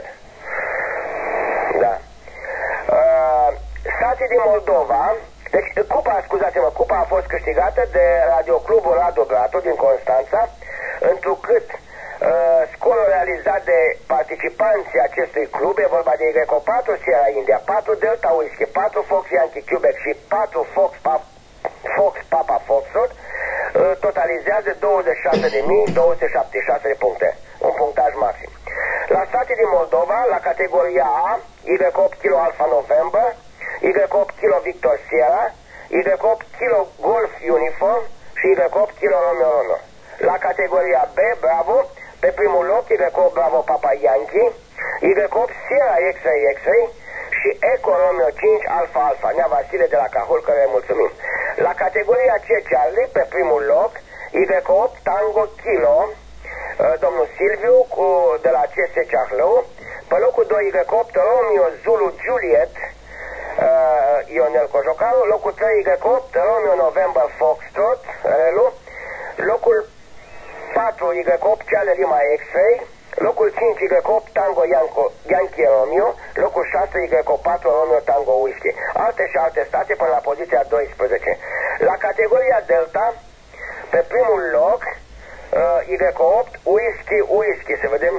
Da. Uh, stații din Moldova. Deci cupa, scuzați-mă, cupa a fost câștigată de Radioclubul Radu Bratu din Constanța, întrucât uh, scorul realizat de participanții acestui club, e vorba de Y patru Sierra India, patru Delta Whisky, patru Fox Yankee Quebec și patru Fox, Pap, Fox Papa Foxtrot, uh, totalizează douăzeci și șase de mii două sute șaptezeci și șase de puncte, un punctaj maxim. La stații din Moldova, la categoria A, Y opt Kilo Alpha November, Y opt Kilo Victor Sierra, Y opt Kilo Golf Uniform și Y opt Kilo Romeo Romeo. La categoria B, Bravo, pe primul loc Y opt Bravo Papa Yankee, Y opt Sierra X-Ray X-Ray și Eco Romeo cinci Alpha Alpha, Nea Vasile de la Cahul, care îi mulțumim. La categoria C, Charlie, pe primul loc, Y opt Tango Kilo, domnul Silviu, cu, de la C S Ceahlău. Pe locul doi Y opt Romeo Zulu Juliet, Uh, Ionel Cojocaru. Locul trei Y opt Romeo November Foxtrot Relu. Locul patru Y opt Charlie Lima X-Ray. Locul cinci Y opt Tango Yanko, Yankee Romeo. Locul șase Y patru Romeo Tango Whisky. Alte și alte state până la poziția doisprezece. La categoria Delta, pe primul loc, uh, Y opt Whisky Whisky. Să vedem.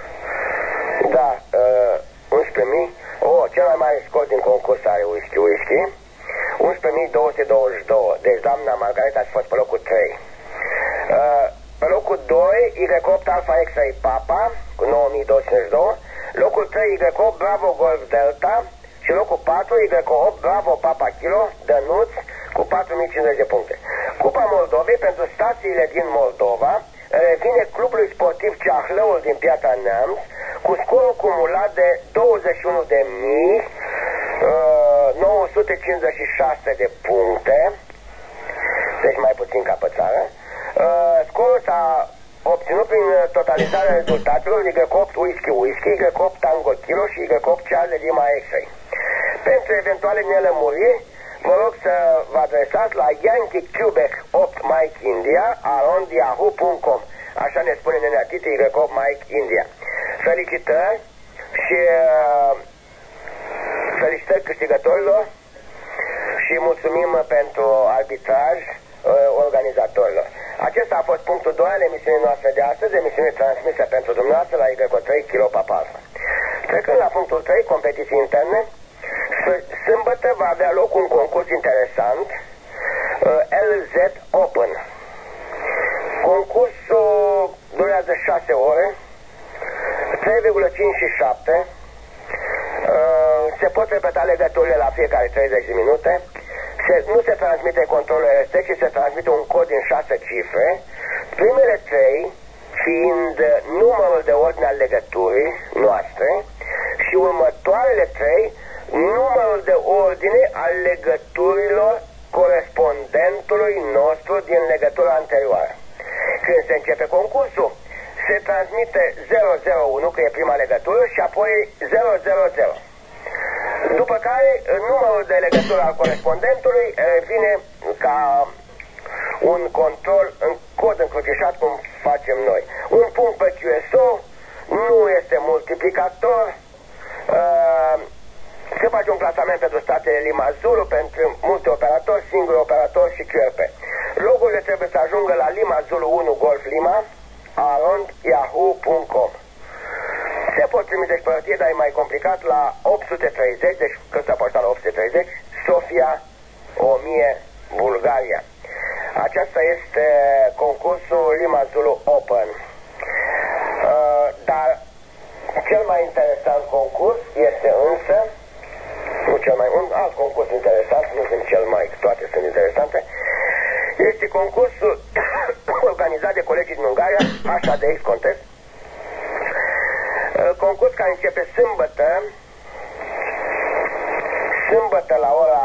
Da, uh, unsprezece mii. Oh, cel mai mare scor din concurs are Whisky Whisky, unsprezece mii două sute douăzeci și doi. Deci doamna Margareta a fost pe locul trei. Uh, pe locul doi Y opt Alpha X-Ray Papa, cu nouă mii două sute cincizeci și doi. Locul trei Y opt Bravo Golf Delta și locul patru Y opt Bravo Papa Kilo Dănuț, cu patru mii cincizeci de puncte. Cupa Moldovei pentru stațiile din Moldova revine clubului sportiv Ceahlăul din Piatra Neamț, cu scorul cumulat de douăzeci și unu de mii nouă sute cincizeci și șase de puncte, deci mai puțin ca pe țară. Uh, scorul s-a obținut prin totalizarea rezultatelor Y opt Whisky Whisky, Y opt Tango Kilo și Y opt Charlie Lima X-Ray. Pentru eventuale nelămuriri, vă rog să vă adresați la Yankee Quebec opt Mike India arond yahoo punct com. Așa ne spune neneatiții Y opt Mike India. Felicitări și uh, felicitări câștigătorilor și mulțumim pentru arbitraj uh, organizatorilor. Acesta a fost punctul doi al emisiunii noastre de astăzi, emisiune transmisă pentru dumneavoastră la Y trei Kilo Papa Alpha. Trecând la punctul trei, competiții interne, sâmbătă va avea loc un concurs interesant, uh, L Z Open. Concursul durează șase ore, trei virgulă cinci și șapte. Uh, se pot repeta legăturile la fiecare treizeci de minute. Se, nu se transmite controlul R S T, ci se transmite un cod din șase cifre. Primele trei fiind numărul de ordine al legăturii noastre și următoarele trei numărul de ordine al legăturilor corespondentului nostru din legătura anterioară. Când se începe concursul, se transmite zero zero unu, că e prima legătură, și apoi zero zero zero. După care numărul de legătură al corespondentului revine ca un control în cod încrucișat, cum facem noi. Un punct pe Q S O nu este multiplicator. Uh, se face un clasament pentru statele Lima Zulu, pentru multe operatori, singur operator și Q R P. Logurile trebuie să ajungă la Lima Zulu unu Golf Lima arond yahoo punct com. Se pot trimite și pe hârtie, dar e mai complicat, la opt sute treizeci, deci căsuța poștală opt sute treizeci, Sofia, o mie, Bulgaria. Aceasta este concursul Lima Zulu Open. Uh, dar cel mai interesant concurs este însă, nu cel mai, un alt concurs interesant, nu sunt cel mai, toate sunt interesante, este concursul organizat de colegii din Ungaria, H A D X Contest. Concurs care începe sâmbătă, sâmbătă la ora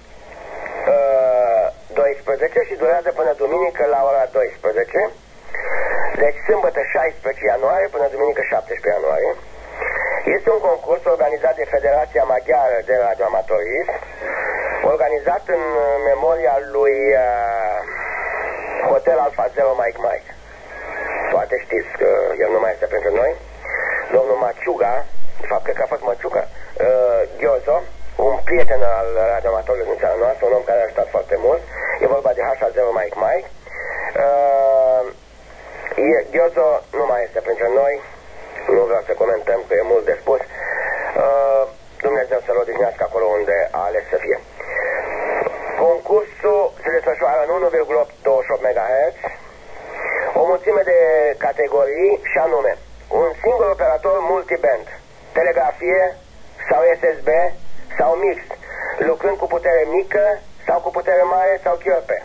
uh, doisprezece și durează până duminică la ora doisprezece. Deci sâmbătă șaisprezece ianuarie până duminică șaptesprezece ianuarie. Este un concurs organizat de Federația Maghiară de Radioamatorism, organizat în memoria lui uh, Hotel Alfa Zero Mike Mike. Poate știți că el nu mai este pentru noi. Domnul Maciuga, de fapt cred că a fost Maciuga, uh, Ghiozo, un prieten al radioamatorului din țara noastră, un om care a ajutat foarte mult. E vorba de H A zero Mike Mike. Uh, Ghiozo nu mai este printre noi, nu vreau să comentăm că e mult de spus. Uh, Dumnezeu să-l odihnească acolo unde a ales să fie. Concursul se desfășoară în unu virgulă douăzeci și opt megahertz, o mulțime de categorii și anume un singur operator multiband, telegrafie sau S S B sau mixt, lucrând cu putere mică sau cu putere mare sau Q R P. Uh,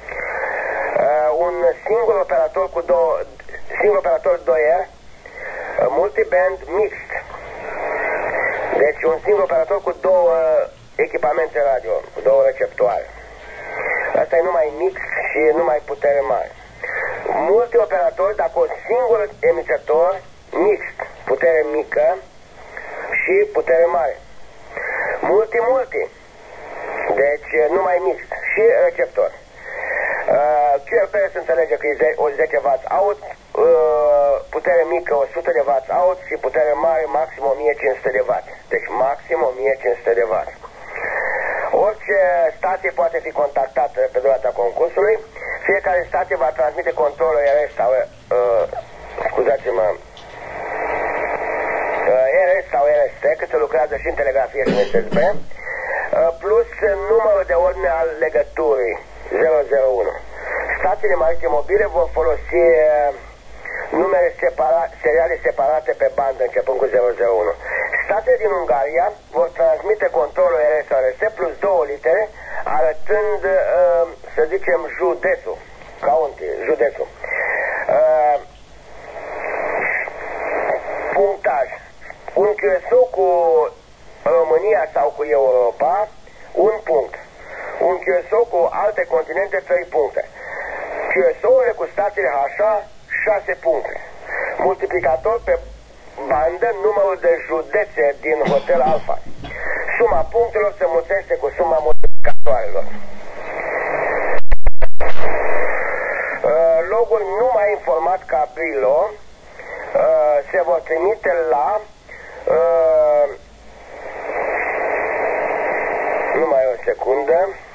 un singur operator cu două, singur operator doi R, uh, multiband mixt. Deci un singur operator cu două echipamente radio, cu două receptoare. Asta e numai mixt și numai putere mare. Multe operatori, dacă un singur emițător mixt, putere mică și putere mare. Multi-multi, deci numai mixt și receptor. Uh, Q R P se înțelege că e o zece watt out, uh, putere mică o sută de watt out și putere mare maxim o mie cinci sute de watt. Deci maxim o mie cinci sute de watt. Orice stație poate fi contactată pe durata concursului. Fiecare stație va transmite controlul R S sau uh, scuzați-mă R S sau R S T, că se lucrează și în telegrafie și în S S B, uh, plus numărul de ordine al legăturii zero zero unu. Stațiile maritime mobile vor folosi uh, numere separa, seriale separate pe bandă începând cu zero zero unu. Stațiile din Ungaria vor transmite controlul R S sau R S T plus două litere, arătând, uh, să zicem, județul, county, județul. Uh, punctaj. Un Q S O cu România sau cu Europa, un punct. Un Q S O cu alte continente, trei puncte. Q S O-urile cu stațiile H A, șase puncte. Multiplicator pe bandă numărul de județe din Hotel Alfa. Suma punctelor se mulțește cu suma multiplicatoarelor. Loguri nu mai informat ca Brilo se vor trimite la numai o secundă.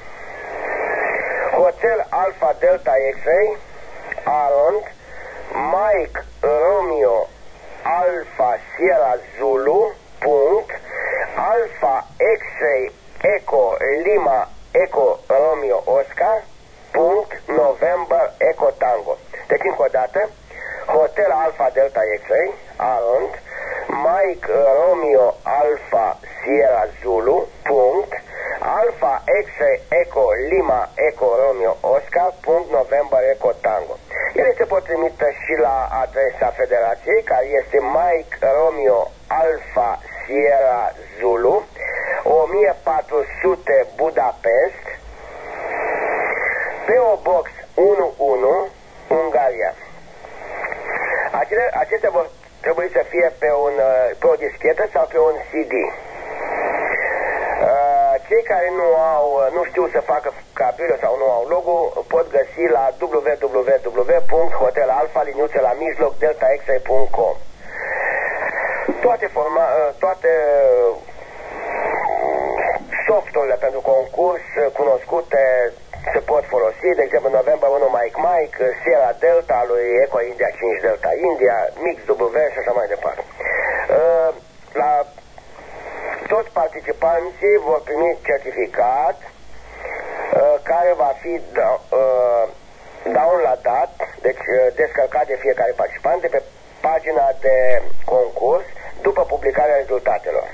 Hotel Alfa Delta X-Ray Arond Mike Romeo Alfa Sierra Zulu punct Alfa X-Ray Echo Lima Echo Romeo Oscar punct November Echo Tango. Deci încă o dată, Hotel Alfa Delta X-Ray Arond Mike Romeo Alfa Sierra Zulu punct Alfa X-Ray Echo Lima Echo Romeo Oscar punct November Echo Tango. Ele se pot trimite și la adresa Federației, care este Mike Romeo Alfa Sierra Zulu o mie patru sute Budapest, P O Box unu unu, Ungaria. Acele, acestea vor trebui să fie pe, un, pe o dischetă sau pe un C D. Cei care nu au, nu știu să facă cabelul sau nu au logo, pot găsi la w w w punct hotel alfa liniuță la mijloc delta x ray punct com. Toate, forma, toate softurile pentru concurs cunoscute se pot folosi, de exemplu November unu Mike Mike, Sierra Delta lui Eco India cinci Delta India, Mix W și așa mai departe. La toți participanții vor primi certificat uh, care va fi da, uh, downloadat, deci uh, descărcat de fiecare participant de pe pagina de concurs după publicarea rezultatelor.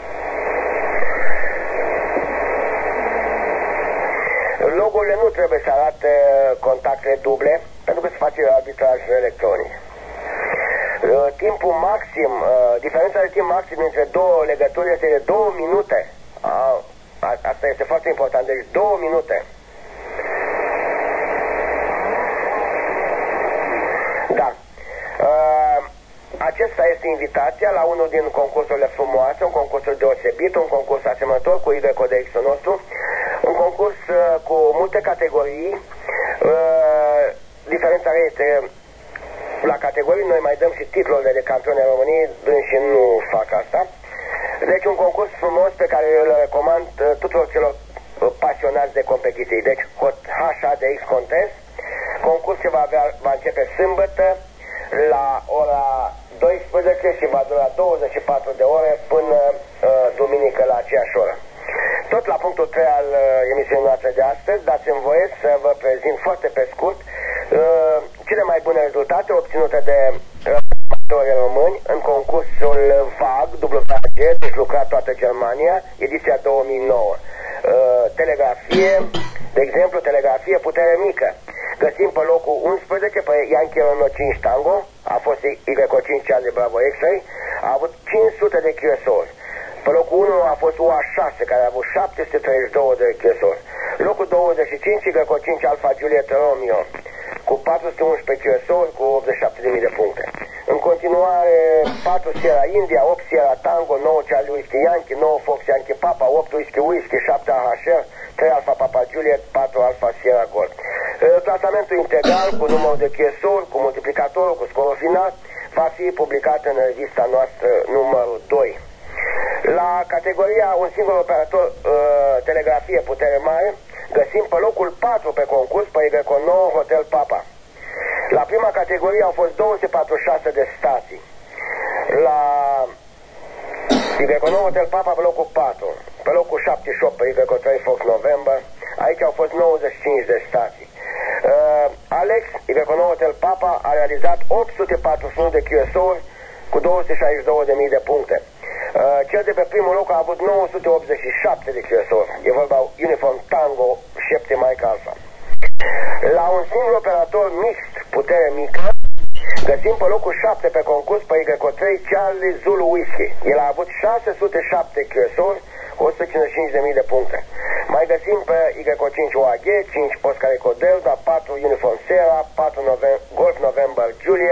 Logurile nu trebuie să arate contacte duble, pentru că se face arbitraj electronic. Uh, timpul maxim, uh, diferența de timp maxim între două legături este de două minute. Uh, a, asta este foarte important, deci două minute. Da. Uh, acesta este invitația la unul din concursurile frumoase, un concurs deosebit, un concurs asemănător cu Y Codexul nostru, un concurs uh, cu multe categorii. Uh, diferența este la categorii, noi mai dăm și titlurile de campioni ai României, dânsi nu fac asta. Deci un concurs frumos pe care îl recomand uh, tuturor celor uh, pasionați de competiții. Deci H A D X Contest, concurs ce va, avea, va începe sâmbătă la ora doisprezece și va dura douăzeci și patru de ore până uh, duminică la aceeași oră. Tot la punctul trei al uh, emisiunii noastre de astăzi, dați-mi voie să vă prezint foarte pe scurt uh, cele mai bune rezultate obținute de amatori români în concursul V A G, W A G, deci lucrat toată Germania, ediția două mii nouă. Uh, telegrafie, de exemplu, telegrafie putere mică. Găsim pe locul unsprezece pe Yankee Renault cinci Tango, a fost Y cinci Charlie Bravo X-Ray, a avut cinci sute de Q S O-uri. Pe locul unu a fost U A șase, care a avut șapte sute treizeci și doi de Q S O-uri. Locul douăzeci și cinci, Y cinci Alfa Juliet Romeo, cu patru sute unsprezece Q S O-uri, cu optzeci și șapte de mii de puncte. În continuare, patru Sierra India, opt Sierra Tango, nouă Charlie Whisky Yankee, nouă Fox Yankee Papa, opt Whisky Whisky, șapte A H R, trei Alfa Papa Juliet, patru Alfa Sierra Gold. Clasamentul integral cu numărul de Q S O-uri, cu multiplicatorul, cu scorul final, va fi publicat în revista noastră numărul doi. La categoria un singur operator uh, telegrafie putere mare, găsim pe locul patru pe concurs pe Y nouă Hotel Papa. La prima categorie au fost două sute patruzeci și șase de stații. La Y nouă Hotel Papa pe locul patru, pe locul șaptezeci și opt pe Y trei Fox November, aici au fost nouăzeci și cinci de stații. Uh, Alex, Y nouă Hotel Papa, a realizat opt sute patruzeci și unu de Q S O-uri cu două sute șaizeci și două de mii de puncte. Uh, cel de pe primul loc a avut nouă sute optzeci și șapte de Q S O-uri. E vorba Uniform Tango șapte Mike Alpha. La un singur operator mixt putere mică, găsim pe locul șapte pe concurs pe Y trei Charlie Zulu Whisky. El a avut șase sute șapte Q S O-uri cu o sută cincizeci și cinci de mii de puncte. Mai găsim pe Y cinci O A G, cinci Oscar Eco Delta, patru Uniform Sierra, patru Nove- Golf November Juliet,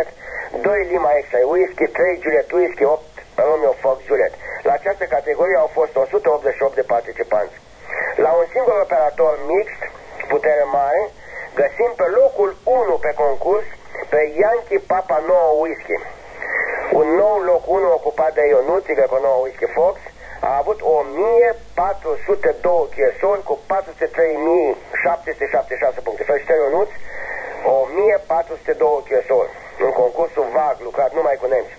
doi Lima Extra Whisky, trei Juliet Whisky, opt Romeo Fox Juliet. La această categorie au fost o sută optzeci și opt de participanți. La un singur operator mixt, putere mare, găsim pe locul unu pe concurs pe Yankee Papa nouă Whisky. Un nou loc unu ocupat de Ionuț, Y nouă Whisky Fox, a avut o mie patru sute doi chesori cu patru sute trei mii șapte sute șaptezeci și șase puncte. Felicitări, Ionuț, o mie patru sute doi chesori în concursul vag, lucrat numai cu nemți.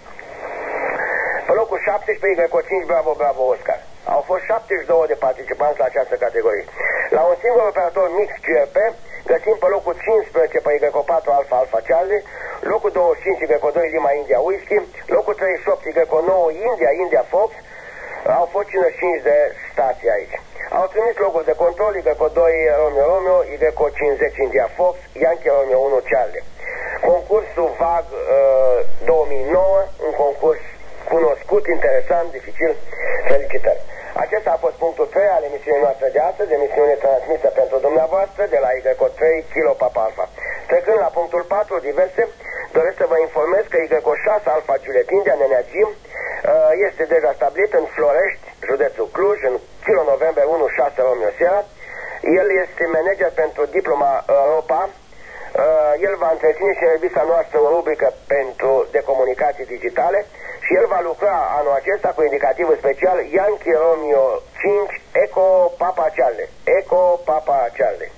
Pe locul șaptesprezece, Y cinci, Bravo, Bravo, Oscar. Au fost șaptezeci și doi de participanți la această categorie. La un singur operator mix Q R P, găsim pe locul cincisprezece pe Y patru, Alfa, Alfa, Charlie, locul douăzeci și cinci, Y doi, Lima, India, Whisky, locul treizeci și opt, Y nouă, India, India, Fox. Au fost cincizeci și cinci de stații aici. Au trimis locul de control Y doi, Romeo, Romeo, Y cincizeci, India, Fox, Yankee Romeo unu, Charlie. Concursul vag uh, două mii nouă, un concurs cunoscut, interesant, dificil. Felicitări! Acesta a fost punctul trei al emisiunii noastre de astăzi, emisiune transmisă pentru dumneavoastră de la Y trei Kilo Papa Alpha. Trecând la punctul patru, diverse, doresc să vă informez că Y șase Alpha Juliet India, Nenea Jim, este deja stabilit în Florești, județul Cluj, în Kilo November unu șase Romeo Sierra. El este manager pentru diploma Europa. El va întreține și în revista noastră o rubrică pentru de comunicații digitale și el va lucra anul acesta cu indicativul special Yankee Romeo cinci Eco Papa Charlie. Eco Papa Charlie.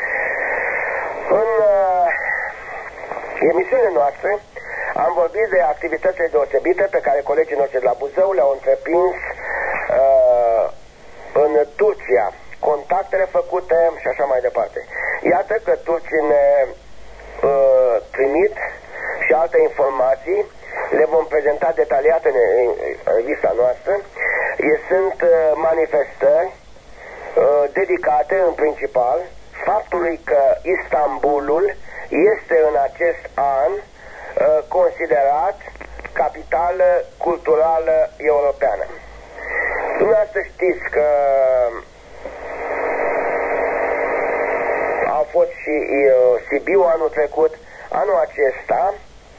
În uh, emisiunile noastre am vorbit de activitățile deosebite pe care colegii noștri de la Buzău le-au întreprins uh, în Turcia, contactele făcute și așa mai departe. Iată că turcii ne uh, trimit și alte informații, le vom prezenta detaliate în, în, în revista noastră. E, sunt uh, manifestări uh, dedicate în principal faptului că Istanbulul este în acest an uh, considerat capitală culturală europeană. Dumneavoastră știți că a fost și uh, Sibiu anul trecut. Anul acesta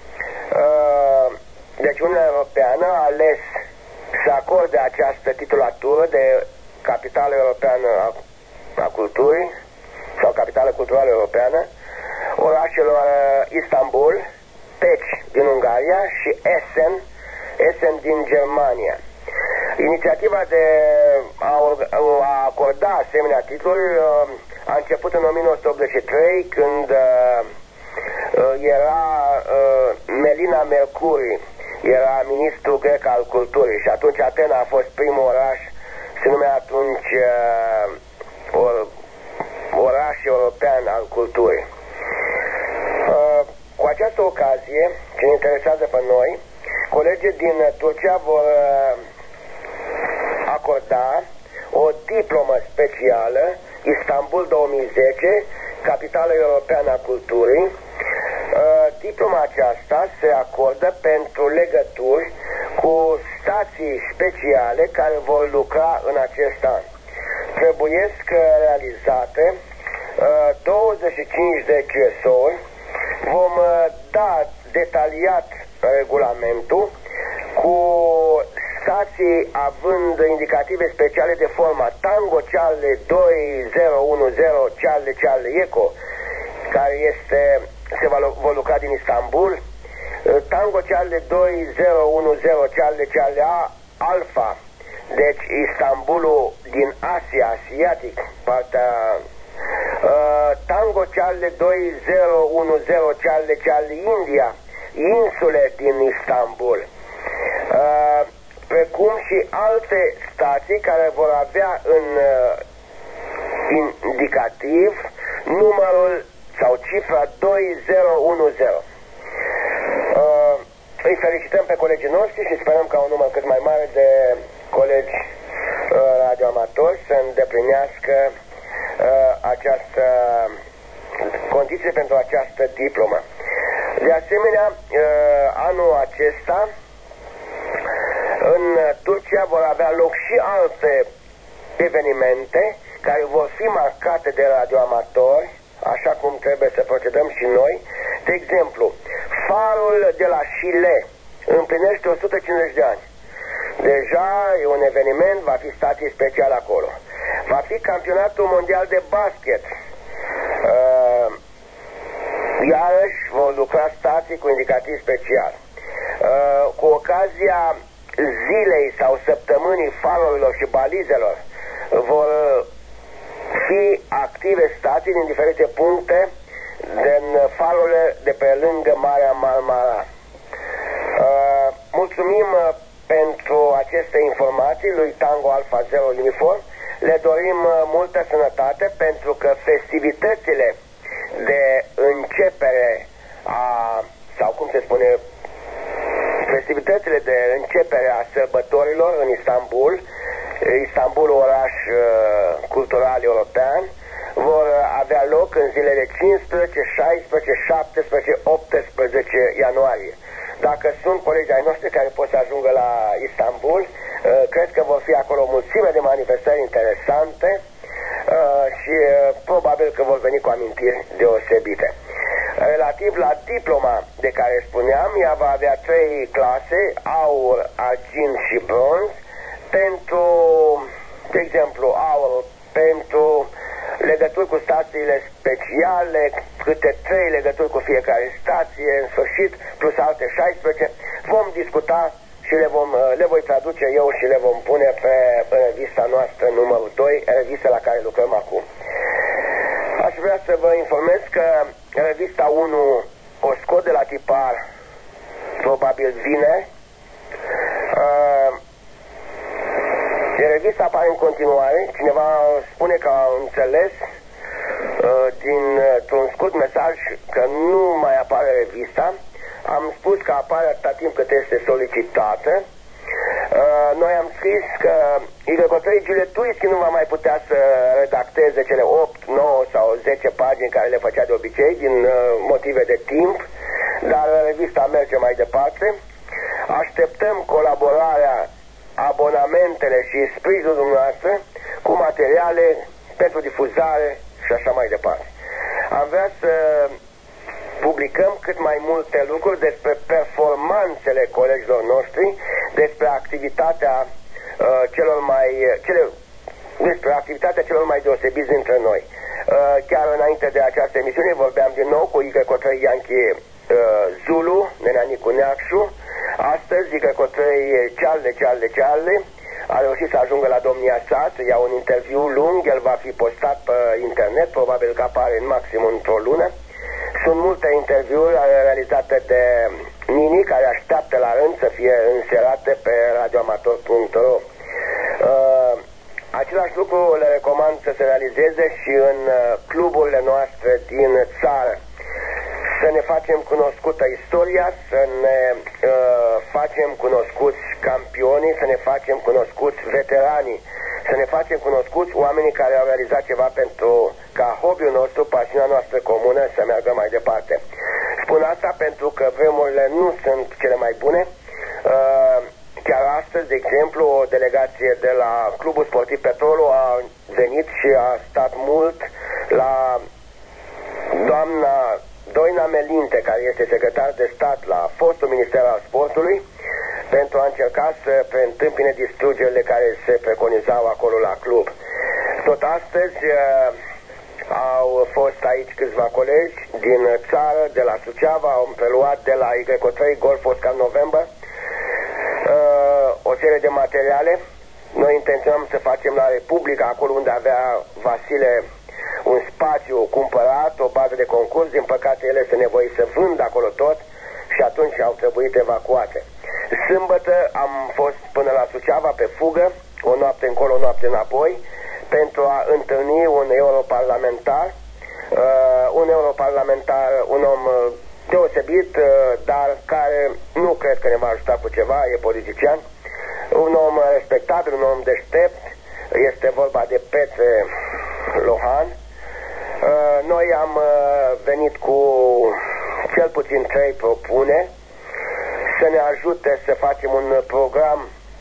uh, deci Uniunea Europeană a ales să acorde această titulatură de capitală europeană a, a culturii sau capitală culturală europeană orașelor uh, Istanbul, Peci din Ungaria și Essen, Essen din Germania. Inițiativa de a, a acorda asemenea titluri uh, a început în o mie nouă sute optzeci și trei, când uh, uh, era uh, Melina Mercuri, era ministru grec al culturii și atunci Atena a fost primul oraș, se numea atunci uh, or, oraș european al culturii. Uh, cu această ocazie, ce ne interesează pe noi, colegii din Turcia vor uh, acorda o diplomă specială Istanbul două mii zece, capitală europeană a culturii. Uh, diploma aceasta se acordă pentru legături cu stații speciale care vor lucra în acest an. Trebuiesc realizate uh, douăzeci și cinci de cesori. Vom uh, da detaliat regulamentul cu stații având indicative speciale de forma Tango Charlie doi zero unu zero Charlie Charlie Eco, care este, se va, va lucra din Istanbul, Tango Charlie doi zero unu zero Charlie Charlie A Alpha, deci Istanbulul din Asia, asiatic, partea uh, Tango Charlie doi zero unu zero Charlie Charlie India, insule din Istanbul, uh, precum și alte stații care vor avea în uh, indicativ numărul sau cifra doi zero unu zero. Uh, îi felicităm pe colegii noștri și sperăm ca un număr cât mai mare de colegi uh, radioamatori să îndeplinească uh, această condiție pentru această diplomă. De asemenea, uh, anul acesta în Turcia vor avea loc și alte evenimente care vor fi marcate de radioamatori, așa cum trebuie să procedăm și noi. De exemplu, farul de la Chile împlinește o sută cincizeci de ani. Deja e un eveniment, va fi stație specială acolo. Va fi campionatul mondial de basket. Uh, iarăși vor lucra stații cu indicativ special. Uh, cu ocazia zilei sau săptămânii farurilor și balizelor vor fi active stații din diferite puncte din farurile de pe lângă Marea Marmara. Uh, mulțumim uh, pentru aceste informații lui Tango Alpha Zero Uniform. Le dorim uh, multă sănătate, pentru că festivitățile de începere a, sau cum se spune, festivitățile de începere a sărbătorilor în Istanbul, Istanbul oraș uh, cultural european, vor avea loc în zilele cincisprezece, șaisprezece, șaptesprezece, optsprezece ianuarie. Dacă sunt colegi ai noștri care pot să ajungă la Istanbul, uh, cred că vor fi acolo o mulțime de manifestări interesante uh, și uh, probabil că vor veni cu amintiri deosebite. Relativ la diploma de care spuneam, ea va avea trei clase, aur, argint și bronz. Pentru, de exemplu, aur pentru legături cu stațiile speciale, câte trei legături cu fiecare stație, în sfârșit, plus alte șaisprezece. Vom discuta și le, vom, le voi traduce eu și le vom pune pe revista noastră numărul doi, revista la care lucrăm acum. Aș vrea să vă informez că revista unu o scot de la tipar probabil vineri. Uh, Revista apare în continuare. Cineva spune că a înțeles uh, dintr-un scurt mesaj că nu mai apare revista. Am spus că apare atâta timp cât este solicitată. Uh, noi am scris că Y trei Giletuischi nu va mai putea să redacteze cele opt, nouă sau zece pagini care le făcea de obicei din uh, motive de timp, dar revista merge mai departe. Așteptăm colaborarea, abonamentele și sprijinul dumneavoastră cu materiale pentru difuzare și așa mai departe. Am vrea să publicăm cât mai multe lucruri despre performanțele colegilor noștri, despre activitatea uh, celor mai cele, despre activitatea celor mai deosebiți dintre noi. Uh, chiar înainte de această emisiune vorbeam din nou cu Y trei Yankee uh, Zulu, Nenea Nicu Neacșu. Astăzi Y trei Cearle, Cearle, Cearle a reușit să ajungă la domnia sa, să ia un interviu lung, el va fi postat pe internet, probabil că apare în maxim într-o lună. Sunt multe interviuri realizate de Nini, care așteaptă la rând să fie înserate pe radioamator punct ro. Uh, același lucru le recomand să se realizeze și în cluburile noastre din țară. Să ne facem cunoscută istoria, să ne uh, facem cunoscuți campionii, să ne facem cunoscuți veteranii, să ne facem cunoscuți oamenii care au realizat ceva pentru ca hobby-ul nostru, pasiunea noastră comună să meargă mai departe. Spun asta pentru că vremurile nu sunt cele mai bune. Uh, chiar astăzi, de exemplu, o delegație de la Clubul Sportiv Petrolul a venit și a stat mult la doamna Doina Melinte, care este secretar de stat la fostul Minister al Sportului, pentru a încerca să preîntâmpine distrugerile care se preconizau acolo la club. Tot astăzi uh, au fost aici câțiva colegi din țară, de la Suceava, au preluat de la Y trei Golf Oscar November uh, o serie de materiale. Noi intenționăm să facem la Republica, acolo unde avea Vasile un spațiu cumpărat, o bază de concurs. Din păcate ele se nevoi să vândă acolo tot și atunci au trebuit evacuate. Sâmbătă am fost până la Suceava pe fugă, o noapte încolo, o noapte înapoi, pentru a întâlni un europarlamentar, uh, un europarlamentar, un om uh, deosebit, uh, dar care nu cred că ne va ajuta cu ceva, e politician, un om respectabil, un om deștept, este vorba de Petre Lohan. Uh, noi am uh, venit cu cel puțin trei propuneri să ne ajute să facem un program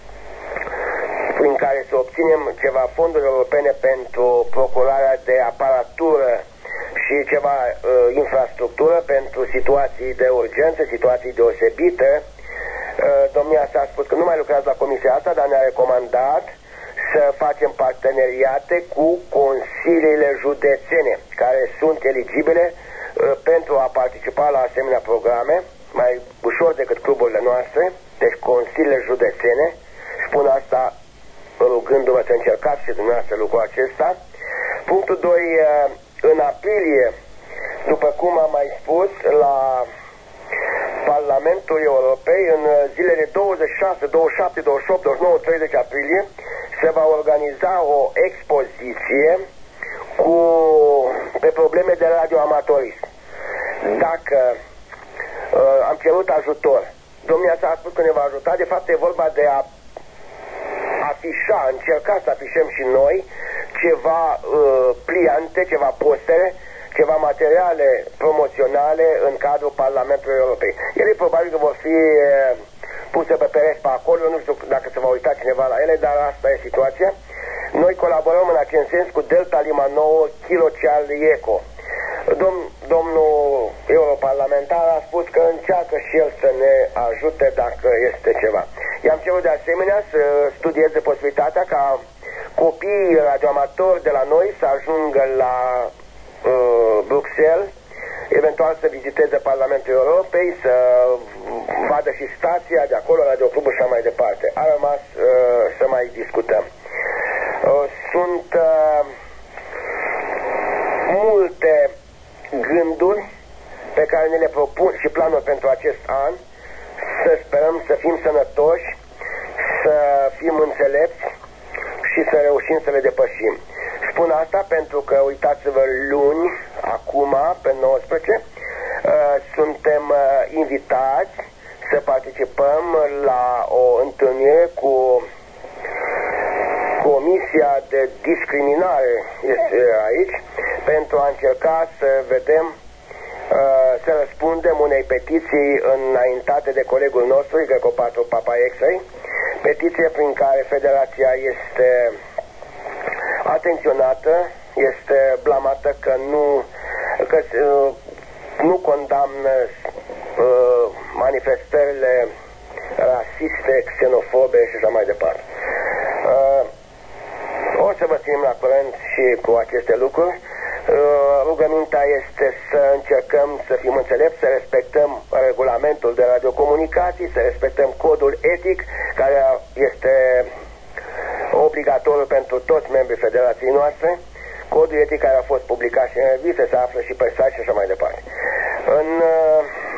prin care să obținem ceva fonduri europene pentru procurarea de aparatură și ceva uh, infrastructură pentru situații de urgență, situații deosebite. Uh, domnia s-a spus că nu mai lucrează la comisia asta, dar ne-a recomandat să facem parteneriate cu consiliile județene care sunt eligibile uh, pentru a participa la asemenea programe, mai ușor decât cluburile noastre, deci consiliile județene. Spun asta rugându-vă să încercați și dumneavoastră lucrul acesta. Punctul doi, în aprilie, după cum am mai spus, la Parlamentul Europei, în zilele douăzeci și șase, douăzeci și șapte, douăzeci și opt, douăzeci și nouă, treizeci aprilie, se va organiza o expoziție cu, pe probleme de radioamatorism. Dacă uh, am cerut ajutor, domnia s-a spus că ne va ajuta, de fapt e vorba de a afișa, încerca să afișăm și noi ceva uh, pliante, ceva postere, ceva materiale promoționale în cadrul Parlamentului Europei. Ele probabil că vor fi uh, puse pe pereți pe acolo, nu știu dacă se va uita cineva la ele, dar asta e situația. Noi colaborăm în acest sens cu Delta Lima nouă, Kilo Charlie Eco. Dom, domnul europarlamentar a spus că încearcă și el să ne ajute dacă este ceva. I-am cerut de asemenea să studieze posibilitatea ca copiii radioamatori de la noi să ajungă la uh, Bruxelles, eventual să viziteze Parlamentul Europei, să vadă și stația de acolo, radioclubul și așa mai departe. A rămas uh, să mai discutăm. Uh, sunt uh, multe gânduri pe care ne le propun și planuri pentru acest an. Să sperăm să fim sănătoși, să fim înțelepți și să reușim să le depășim. Spun asta pentru că, uitați-vă, luni, acum, pe nouăsprezece, suntem invitați să participăm la o întâlnire cu Comisia de Discriminare, este aici, pentru a încerca să vedem, să răspundem unei petiții înaintate de colegul nostru, Igor patru Papa X-ray, petiție prin care Federația este atenționată, este blamată că nu, că, nu condamnă uh, manifestările rasiste, xenofobe și așa mai departe. Uh, o să vă ținem la curent și cu aceste lucruri. Uh, rugămintea este să încercăm să fim înțelepți, să respectăm regulamentul de radiocomunicații, să respectăm codul etic care este obligatoriu pentru toți membrii Federației noastre, codul etic care a fost publicat și în reviste, se află și pe site și așa mai departe. În uh,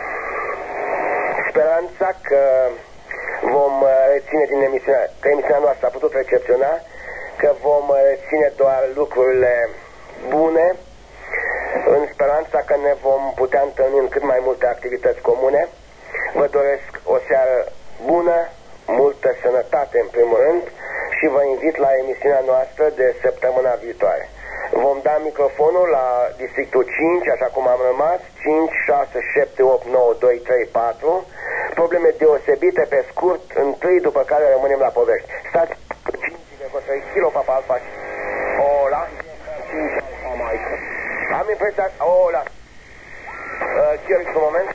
speranța că vom reține din emisiunea, că emisiunea noastră a putut recepționa, că vom reține doar lucrurile bune, în speranța că ne vom putea întâlni în cât mai multe activități comune. Vă doresc o seară bună, multă sănătate în primul rând și vă invit la emisiunea noastră de săptămâna viitoare. Vom da microfonul la districtul cinci, așa cum am rămas, cinci, șase, șapte, opt, nouă, doi, trei, patru, probleme deosebite pe scurt, întâi, după care rămânem la povești. Stați cinci de trei kilo Papa Alfa. Ola. cinci Alfa Mike. Am impresia, ola. Chiar un moment.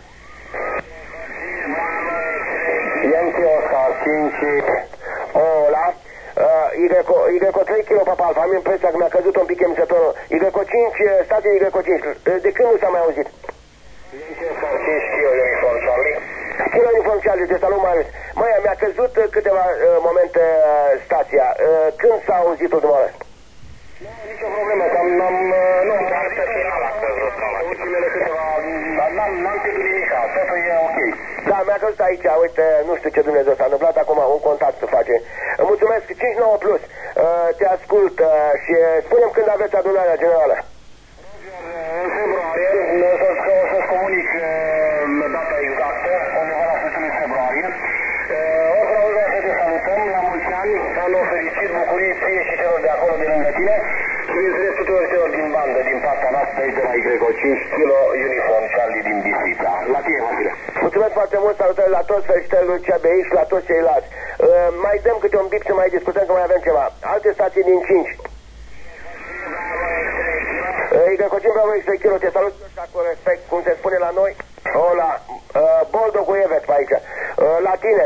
Yankee Oscar cinci. Ola. Y trei kilo Papa Alfa. Am impresia că mi-a căzut un pic emisătorul. Y cinci, stație Y cinci. De când nu s-a mai auzit? Yankee Oscar cinci, Kilo Uniform Charlie. Kilo Uniform Charlie, de salut Marius. Măi, mi-a căzut câteva uh, momente uh, stația. Uh, când s-a auzit dumneavoastră? Nu, nicio problemă, că am, am, nu, am pe final a căzut, ultimele câteva, n-am, n-am pierdut nimica, totul e ok. Da, mi-a căzut aici, uite, nu știu ce Dumnezeu s-a întâmplat, acum un contact se face. Mulțumesc, cinci nouă plus, uh, te ascult uh, și uh, spune-mi când aveți adunarea generală. În februarie, o să-ți, o să-ți comunic uh, data exactă, undeva la sfârșitul februarie. Uh, o să vă să te salutăm, la mulți ani, anul fericit, bucurii, ție și celor de acolo, de lângă tine, și bineînțeles tuturor celor din bandă, din partea noastră, aici de la Y cinci Kilo Uniform Charlie din districta. La tine, Vasile. Mulțumesc foarte mult, salutări la toți, felicitări lui C B I și la toți ceilalți. Uh, mai dăm câte un bip să mai discutăm, că mai avem ceva. Alte stații din cinci. Igor Cocin, bravo, X Kilo, te salut și cu respect, cum se spune la noi. Hola, uh, Boldo cu Evet pe aici. Uh, la tine.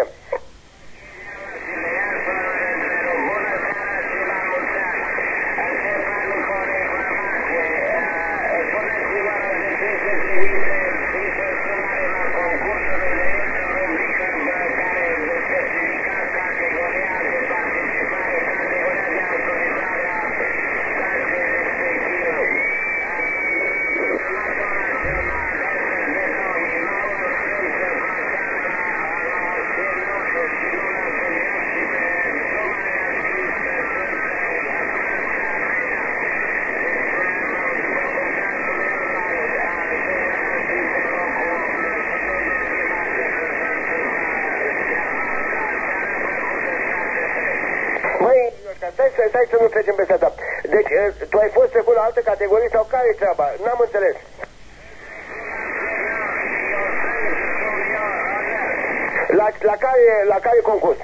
Stai, stai, stai să nu trecem peste asta. Deci, tu ai fost trecut la altă categorie sau care e treaba? N-am înțeles. La, la, care, la care concurs?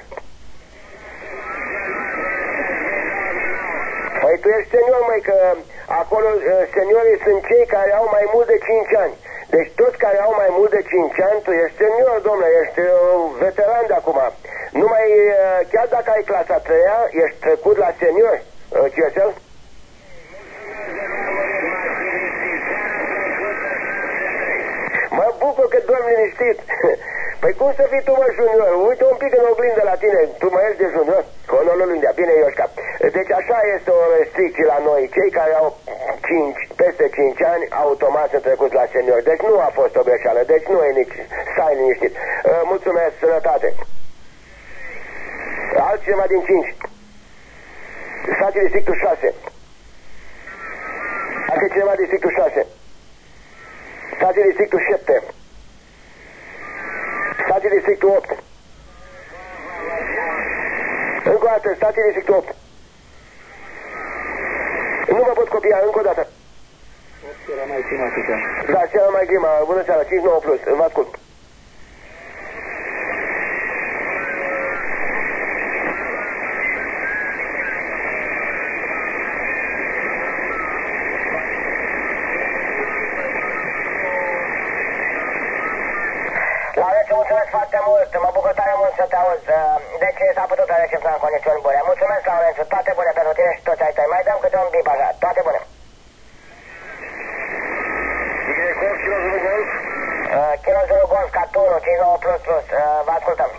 Păi tu ești senior, măi, că acolo seniorii sunt cei care au mai mult de cinci ani. Deci toți care au mai mult de cinci ani, tu ești senior, domnule, ești uh, veteran de acum. Numai, uh, chiar dacă ai clasa a treia, ești trecut la senior, uh, Ciesel? Mă bucur că dormi liniștit. Păi cum să fii tu, mă, junior? Uite un pic în oglindă la tine. Tu mai ești de junior? Honololindea. Bine, Ioșca. Deci așa este o restricție la noi. Cei care au cinci, peste cinci ani, automat sunt trecuți la senior. Deci nu a fost o greșeală. Deci nu e nici... Stai liniștit. Uh, mulțumesc, sănătate. Altcineva din cinci. State districtul șase. Asta cineva districtul șase. State districtul șapte. State districtul opt. Încă o dată, state districtul opt. Nu mă pot copia, încă o dată. Seara mai climatică. Da, seara mai grima. Bună seara, cinci nouă plus. Vă ascult. Mulțumesc foarte mult, mă bucur tare mult să te auz. Deci s-a putut recepta în condiții bune. Mulțumesc, Laurențiu, toate bune pentru tine și toți ai tăi. Mai dăm câte un bip așa, toate bune. Kilo zero Golf, Caturu, cinci nouă plus plus, vă ascultăm.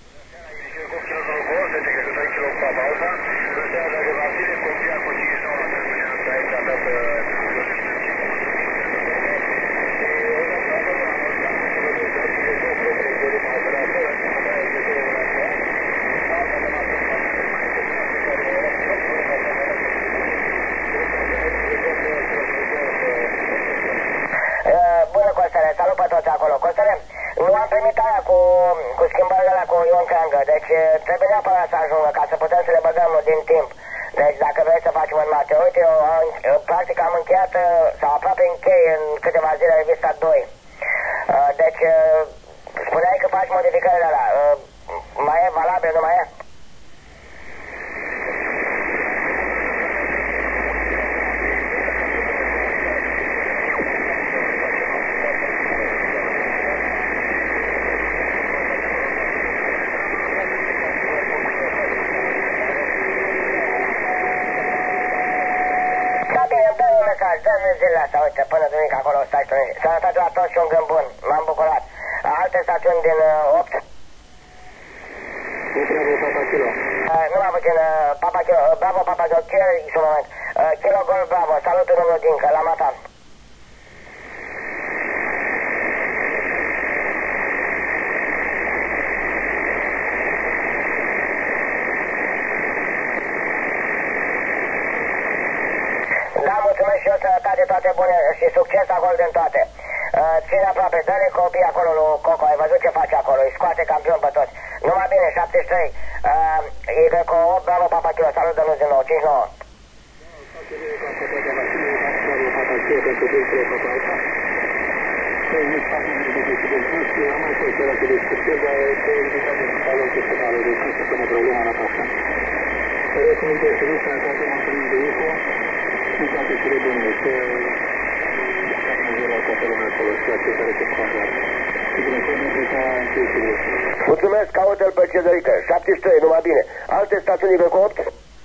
Salut pe toți acolo. Costele, nu am primit aia cu, cu schimbările alea cu Ion Creangă, deci trebuie neapărat să ajungă ca să putem să le băgăm din timp. Deci dacă vrei să facem în mate, uite, eu, practic am încheiat, sau aproape închei în câteva zile revista doi. Deci, spuneai că faci modificările alea. Mai e valabil, nu mai e? Dă-mi zilele astea, uite, până duminică acolo stai tu. Sănătate la toți și un gând bun, m-am bucurat. Alte stațiuni din uh, opt? Bravo, Papa Kilo. Uh, nu mai puțin, uh, Papa Kilo, uh, bravo, Papa Kilo, Kilo, și un moment. Uh, Kilo Golf, bravo, salutul domnul Dincă, la Matan. Da, mulțumesc și eu, sănătate, toate bune și succes acolo din toate. Uh, ține aproape, dă-le copii acolo lui Coco, ai văzut ce face acolo, îi scoate campion pe toți. Numai bine, șaptezeci și trei. Uh, e cu opt, bravo, Papa Kilo, salut, dă-nu din nou, cinci nouă. Recunoaște soluția în care am primit de info. Nu toate cele bune, că carnezerul ca pe lumea folosea, cei care se conjoară. Și din urmă pleca în chestiile. Mulțumesc, caută-l pe Cezărică. șaptezeci și trei, numai bine. Alte stațiuni Y opt?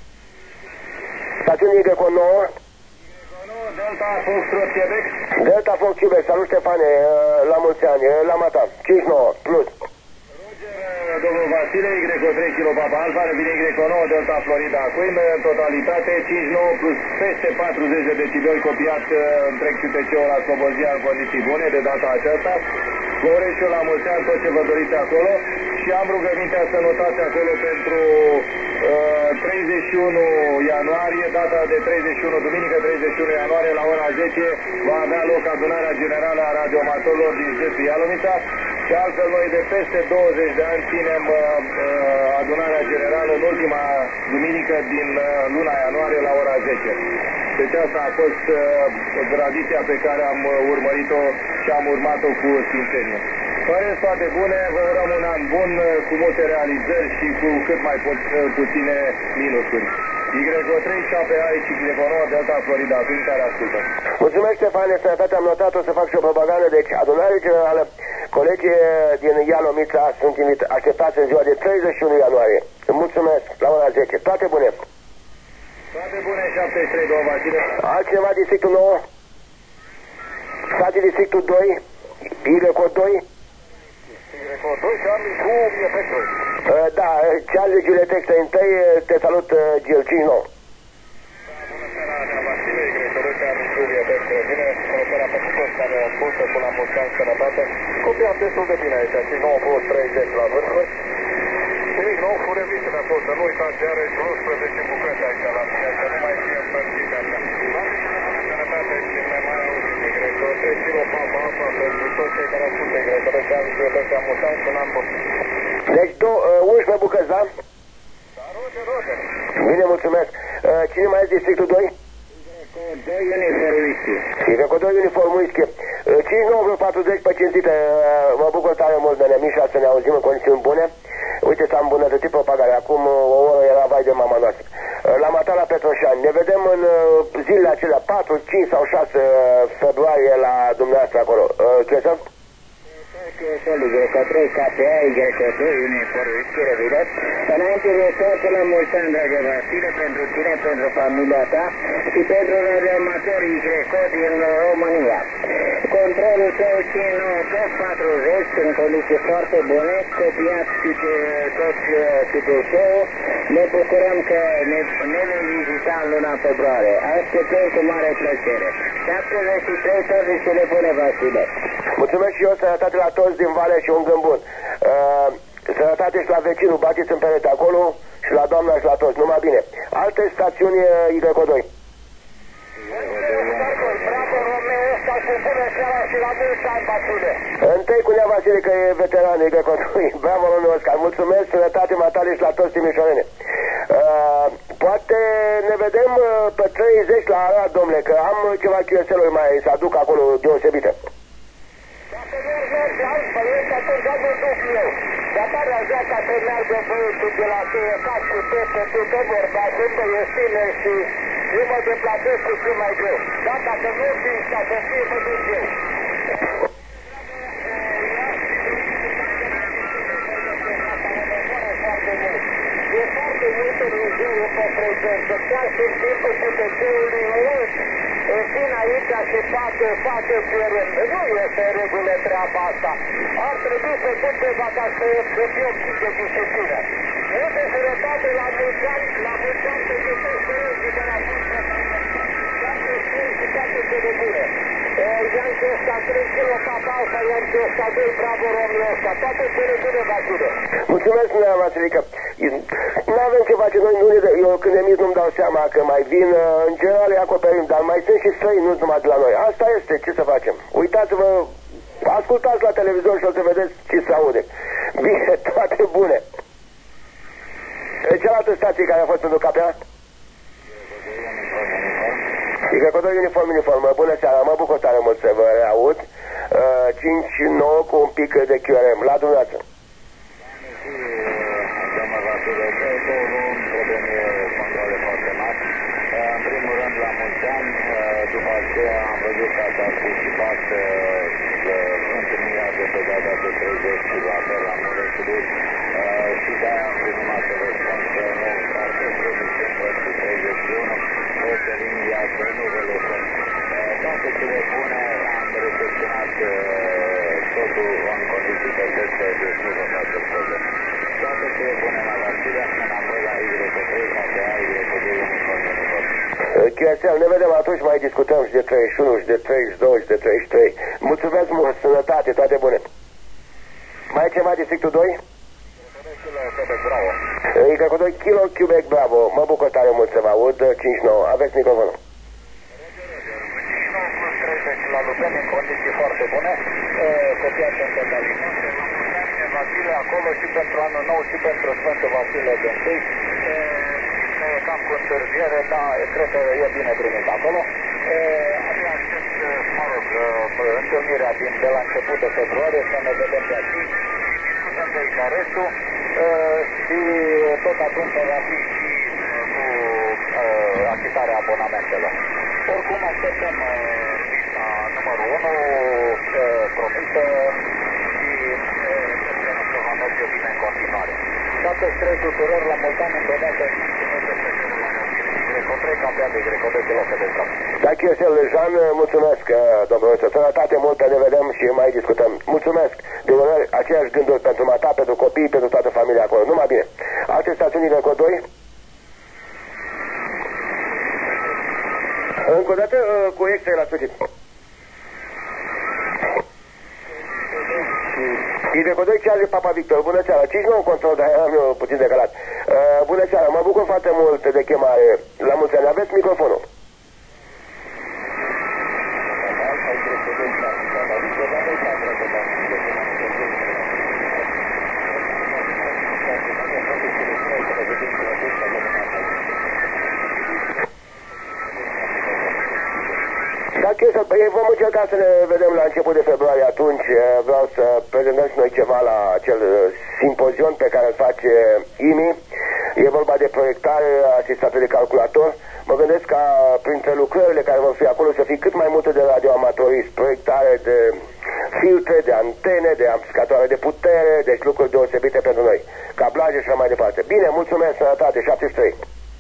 Stațiuni Y nouă? Delta Foxtrot Quebec. Delta Fox Quebec, salut Ștefane, la mulți ani, la mata, cinci nouă, plus. Roger, domnul Vasile, Y trei Kilo Papa Alfa, revine Y nouă Delta Florida Queen, în totalitate cinci nouă plus peste patruzeci de decibeli, copiat întreg C T C-ul la Slobozia în condiții bune de data aceasta. Vă urez și eu la mulți ani tot ce vă doriți acolo și am rugămintea să notați acolo pentru uh, treizeci și unu ianuarie, data de treizeci și unu, duminică treizeci și unu ianuarie la ora zece va avea loc adunarea generală a radioamatorilor din județul Ialomița și altfel noi de peste douăzeci de ani ținem uh, uh, adunarea generală în ultima duminică din uh, luna ianuarie la ora zece. Deci asta a fost uh, tradiția pe care am uh, urmărit-o și am urmat-o cu sfințenie. Păreți toate bune, vă urăm un an bun, uh, cu multe realizări și cu cât mai pu uh, puține minusuri. Y trei șapte A și Y nouă Delta Florida, prin care ascultă. Mulțumesc, Ștefane, sănătate, am notat, o să fac și o propagandă. Deci, adunare generală, colegii din Ialomița sunt așteptați în ziua de treizeci și unu ianuarie. Mulțumesc, la ora zece. Toate bune! Toate bune, șaptezeci și trei, domnul Vasile. Altcineva, districtul nouă? State districtul doi? Y doi? Y doi, Charlie cu mie Petru. Da, Charlie Giuletex, întâi te salut, Gil, cinci nouă. Bună seara, Nea Vasile, Y doi, Charlie cu mie Petru. Bine, bună seara pentru toți care ascultă, cu la mulți ani, sănătate. Copiam destul de bine aici, cinci nouă plus treizeci la vârfuri. Nimic nou, fură emisiunea toată, nu uitați, are unsprezece bucăți aici la mine, să nu mai fie împărțite așa. Sănătate și ne mai auzim, Y trei Kilo Papa Alfa, pentru toți cei care ascultă Y doi, Charlie cu mie Petru, am mulți ani, un an bun. Deci, unsprezece bucăți, da? Da, Roger, Roger. Bine, mulțumesc. Cine mai este districtul doi? doi Uniform Whisky. Y doi Uniform Whisky. cinci nouă patruzeci pe cinstite. Mă bucur tare mult de Nemișa să ne auzim în condiții bune. Uite, s-a îmbunătățit propagarea. Acum o oră era vai de mama noastră. La Matala Petroșani. Ne vedem în zilele acelea, patru, cinci sau șase februarie la dumneavoastră acolo. Chesă? Y trei K P A, Y doi Uniform Whisky, revedat. Înainte de toate, la mulți ani, dragă Vasile, pentru tine, pentru familia ta și pentru radioamatorii Y din România. Controlul tău cinci nouă patruzeci, în condiții foarte bune, copiat și pe tot C T C-ul. Ne bucurăm că ne, ne vei vizita în luna februarie. Așteptăm cu mare plăcere. șaptezeci și trei, toate cele bune, Vasile. Mulțumesc și eu, sănătate la toți din Valea și un gând bun. Uh, sănătate și la vecinul, bateți în perete acolo și la doamna și la toți, numai bine. Alte stațiuni Y doi. Bravo, Romeo, ăsta cu bună seara și la mulți ani, Vasile. Întâi cu Nea Vasile, că e veteran Y doi. Bravo, Romeo Oscar. Mulțumesc, sănătate, matale și la toți timișorene. Uh, poate ne vedem pe treizeci la Arad, domnule, că am ceva chiuseluri mai să aduc acolo deosebite. Dacă nu mergi altfel, ești atunci am duc eu. Dar tare aș vrea ca să meargă băieții de la fiecare cu peste tută vorba, sunt băiețile și eu mă deplasez cu cel mai greu. Dar dacă nu vin ca să fie, mă duc eu. E foarte mult Dumnezeu pe prezență, chiar și în timpul putețeului mult. Vin aici și face, face cerând. Nu este în regulă treaba asta. Ar trebui să duc pe vacanță să fie o pic de disciplină. Multe sănătate la mulți ani, la mulți ani pe găsește și de la mulți ani. Toate știi și toate cele bune. Iancu ăsta trei Kilo Papa Alfa, Iancu ăsta doi Bravo Romeo ăsta. Toate cele bune, Vasile. Mulțumesc, Nea Vasilică. Nu avem ce face noi, nu ne, eu când emiz nu-mi dau seama că mai vin, în general îi acoperim, dar mai sunt și străini, nu numai de la noi. Asta este, ce să facem? Uitați-vă, ascultați la televizor și o să vedeți ce se aude. Bine, toate bune. Cealaltă stație care a fost pentru K P A? Y doi Uniform Uniform. Bună seara, mă bucur tare mult să vă reaud. cinci nouă cu un pic de Q R M. La dumneavoastră. Doamna Vasile, două luni, probleme controle foarte mari. În primul rând, la mulți ani, Q S L, ne vedem atunci, mai discutăm și de treizeci și unu, și de treizeci și doi, și de treizeci și trei. Mulțumesc mult, sănătate, toate bune. Mai e ceva districtul doi? Ica cu doi kilo Quebec Bravo. Mă bucur tare mult să vă aud. cinci nouă. Aveți microfonul. La Lupeni, în condiții foarte bune, copiați în totalitate. Vasile acolo și pentru anul nou și pentru Sfântul Vasile de întâi. Cam cu întârziere, dar cred că e bine primit acolo. Abia aștept, mă rog, întâlnirea din de la început de februarie, să ne vedem de aici, discutăm de aici restul și tot atunci va fi și cu achitarea abonamentelor. Oricum așteptăm lista numărul unu promisă și sperăm că va merge bine în continuare. Toate trei tuturor la mulți ani încă o dată Greco trei, campion de Greco doi, pilotă de strat. Da, Q S L, Jean, mulțumesc, domnul Răță. Sănătate multă, ne vedem și mai discutăm. Mulțumesc. De urmări, aceeași gânduri pentru mata, pentru copii, pentru toată familia acolo. Numai bine. Alte stațiuni Greco doi? Încă o dată, cu extra la sfârșit. Greco doi, Charlie Papa Victor. Bună seara. cinci nouă control, dar am eu puțin decalat. Uh, bună seara. Mă bucur foarte mult de chemare. La mulți ani. Aveți microfonul. Păi vom încerca să ne vedem la început de februarie. Atunci vreau să prezentăm și noi ceva la acel simpozion pe care îl face I M I. E vorba de proiectare asistată de calculator. Mă gândesc ca printre lucrările care vor fi acolo să fie cât mai multe de radioamatorism, proiectare de filtre, de antene, de amplificatoare de putere, deci lucruri deosebite pentru noi. Cablaje și așa mai departe. Bine, mulțumesc, sănătate, șaptezeci și trei.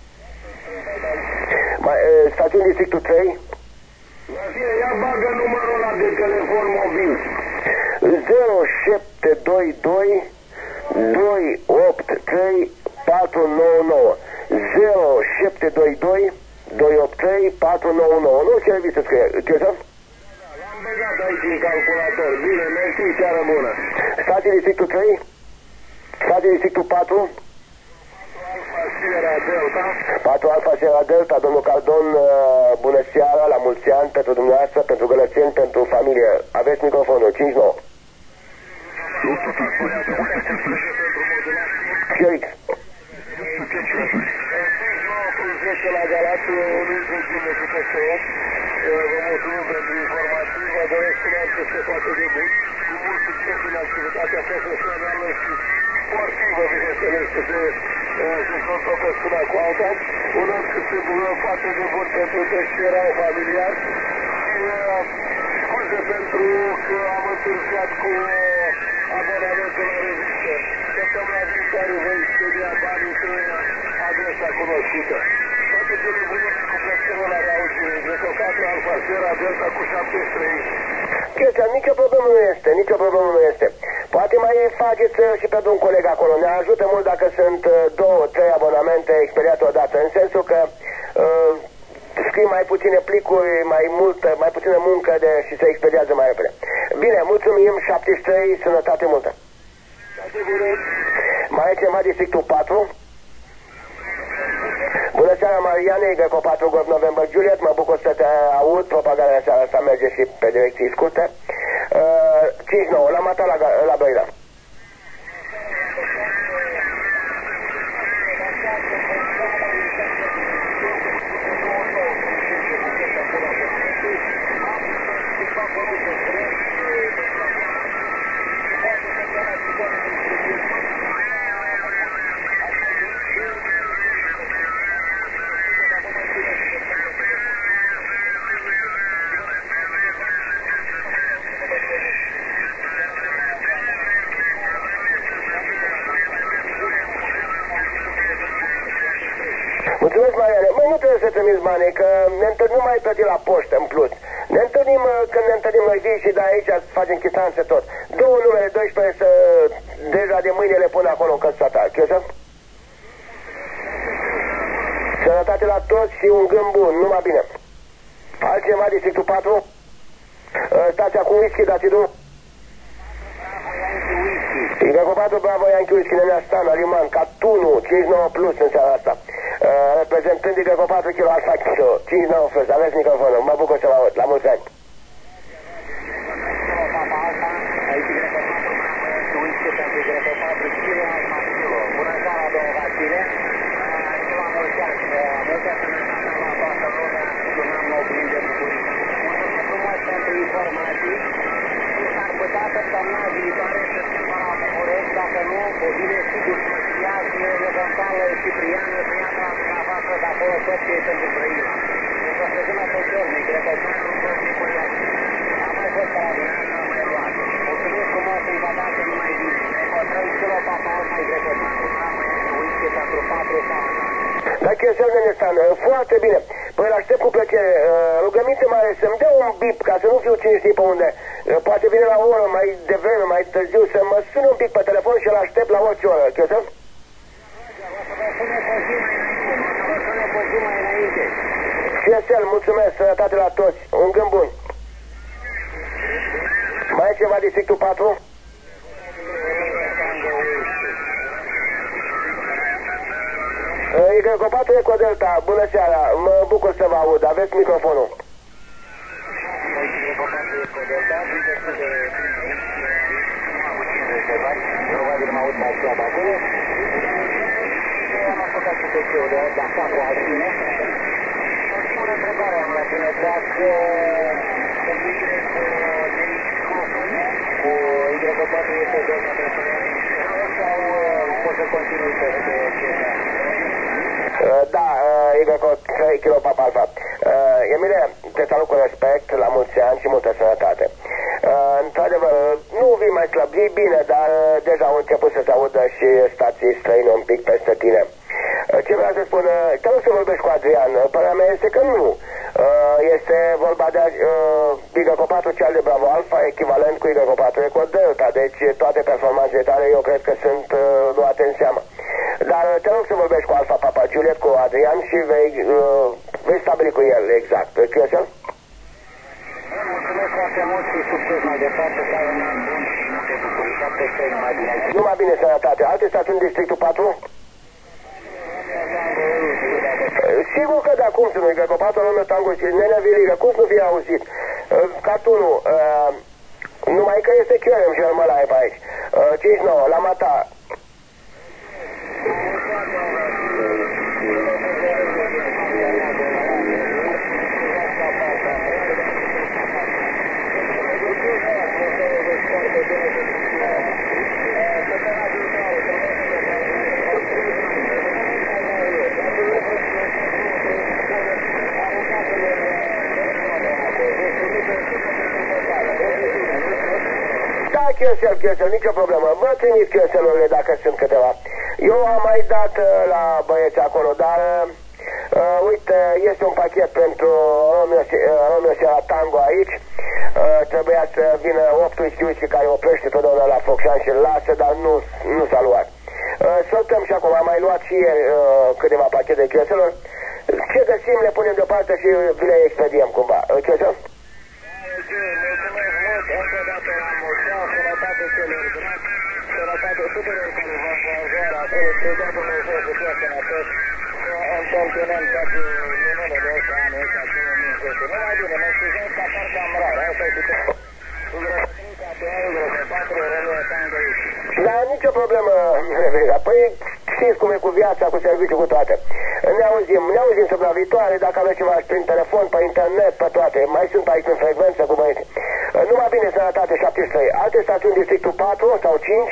Mai, stațiuni districtul trei. Ia bagă numărul ăla de telefon mobil. zero șapte doi doi doi opt trei patru nouă nouă. zero șapte doi doi doi opt trei patru nouă nouă. Nu ce trebuie să scrie. Ce să? L-am băgat aici în calculator. Bine, mersi, seară bună. Stații districtul trei? Stații districtul patru? Sierra Delta. patru Alfa Sierra Delta, domnul Caldon, bună seara, la mulți ani pentru dumneavoastră, pentru Gălățeni, pentru familie. Aveți microfonul, cinci nouă. Felix. La Galați, inclusiv cu peste opt. Vă mulțumim pentru informații, vă doresc să mergeți cât se poate de bun, cu mult succes în activitatea profesională și sportivă, bineînțeles, că se se confruntă una cu alta, un an cât se bună foarte de bun pentru toți ce erau familiari și scuze pentru că am întârziat cu abonamentul la revistă. Săptămâna viitoare voi studia banii pe adresa cunoscută. Toate cele bune cu plăcere la reauzie, Greco patru Alfa Sierra Delta cu șaptezeci și trei. Chestia, nicio problemă nu este, nicio problemă nu este. Poate mai faceți și pentru un coleg acolo. Ne ajută mult dacă sunt două, trei abonamente expediate odată, în sensul că uh, scrii mai puține plicuri, mai multă, mai puțină muncă de, și se expediază mai repede. Bine, mulțumim, șaptezeci și trei, sănătate multă. Mai e ceva districtul patru? Bună seara, Mariane, Greco patru Golf November Juliet, mă bucur să te aud, propaganda seara asta merge și pe direcții scurte. Uh, cinci nouă, l-am atat la, la Brăila. Mulțumesc, Mariane. Măi, nu trebuie să trimiți banii, că ne întâlnim mai plătit la poștă, în plus. Ne întâlnim când ne întâlnim noi vii și de aici facem chitanțe tot. Două numere doisprezece să deja de mâine le pun acolo în căsuța ta. Chiosă? Sănătate. sănătate la toți și un gând bun, numai bine. Altcineva, districtul patru? Stația cu whisky, dați-i drum. Iveco patru, bravo, Yankee Whisky, Nenea Stan, Aliman, Catunu, cincizeci și nouă plus în seara asta. Uh, reprezentând Iveco patru kilo Alfa Kilo, cincizeci și nouă plus, aveți microfonul, mă bucur să vă aud, la mulți ani. Bună seara, domnul Vasile. La mulți ani, mulți ani la toată lumea, sunam la opinie de bucurie. Mulțumesc frumos pentru informații. S-ar putea săptămâna viitoare să se facă la București, dacă nu, o bine sigur să știați, eventual Ciprian, să ia la dumneavoastră de acolo tot ce e pentru Brăila. Deci o să sună pe Ciornic, recoltanul în Ciornicul Iași. Am mai fost la dimineața, am mai luat. Mulțumesc frumos, încă o dată numai bine. Încontrăm kilo papal mai grecotanul. Uite pentru patru sau... Da, Chesel Nenestan, foarte bine. Păi îl aștept cu plăcere. Rugăminte mare să-mi dea un bip, ca să nu fiu cine știe pe unde. Poate vine la o oră mai devreme, mai târziu, să mă sună un pic pe telefon și îl aștept la orice oră. Chesel? Chesel, mulțumesc, sănătate la toți. Un gând bun. Mai e ceva, districtul patru? Iveco patru Eco Delta, bună seara, mă bucur să vă aud, aveți microfonul. Probabil mă aud mai slab acolo. Am făcut și pe eu de asta cu altine. O singură întrebare am la tine, dacă cu Iveco patru Eco Delta sau poți să continui pe chestia? Da, Iveco trei kilo Papa Alfa. Emile, te salut cu respect, la mulți ani și multă sănătate. Într-adevăr, nu vii mai slab, vii bine, dar deja au început să se audă și stații străine un pic peste tine. Ce vreau să spun, te rog să vorbești cu Adrian, părerea mea este că nu. Este vorba de Iveco patru Charlie de Bravo Alfa, echivalent cu Iveco patru Eco Delta, deci toate performanțele tale eu cred că sunt luate în seamă. Dar te rog să vorbești cu Alfa Papa Juliet, cu Adrian și vei, uh, vei stabili cu el, exact. Chesel? Mulțumesc foarte mult și succes mai departe, să ai un an bun și nu te bucuri, foarte străin mai bine. Numai bine, sănătate. Alte stațiuni, districtul patru? Sigur că da, cum să nu, Iveco patru, Romeo Tango și Nenea Viriga, cum să nu fie auzit? Uh, Catunu, uh, numai că este Chiorem și el mă la pe aici. Uh, cincizeci și nouă, la Mata. Chesel, chesel, nicio problemă. Vă trimit cheselurile dacă sunt câteva. Eu am mai dat uh, la băieți acolo, dar uh, uite, este un pachet pentru Romeo Sierra Tango aici. Uh, trebuia să vină opt whisky care oprește totdeauna la Focșan și îl lasă, dar nu, nu s-a luat. Uh, Săltăm și acum, am mai luat și ieri uh, câteva pachete de cheseluri. Ce găsim le punem deoparte și vi le expediem cumva. Uh, chesel? Sănătate tuturor care vă înconjoară acolo, străgeam Dumnezeu să fie sănătoși în continent pentru minunile ăsta, anul ăsta, două mii zece. Numai bine, mă scuzați ca parcă am rar, asta e câte... Da, nicio problemă, păi știți cum e cu viața, cu serviciu, cu toate. Ne auzim, ne auzim săptămâna viitoare, dacă aveți ceva prin telefon, pe internet, pe toate. Mai sunt aici în frecvență cu băieți. Numai bine, sănătate, șaptezeci și trei. Alte stațiuni, districtul patru sau cinci?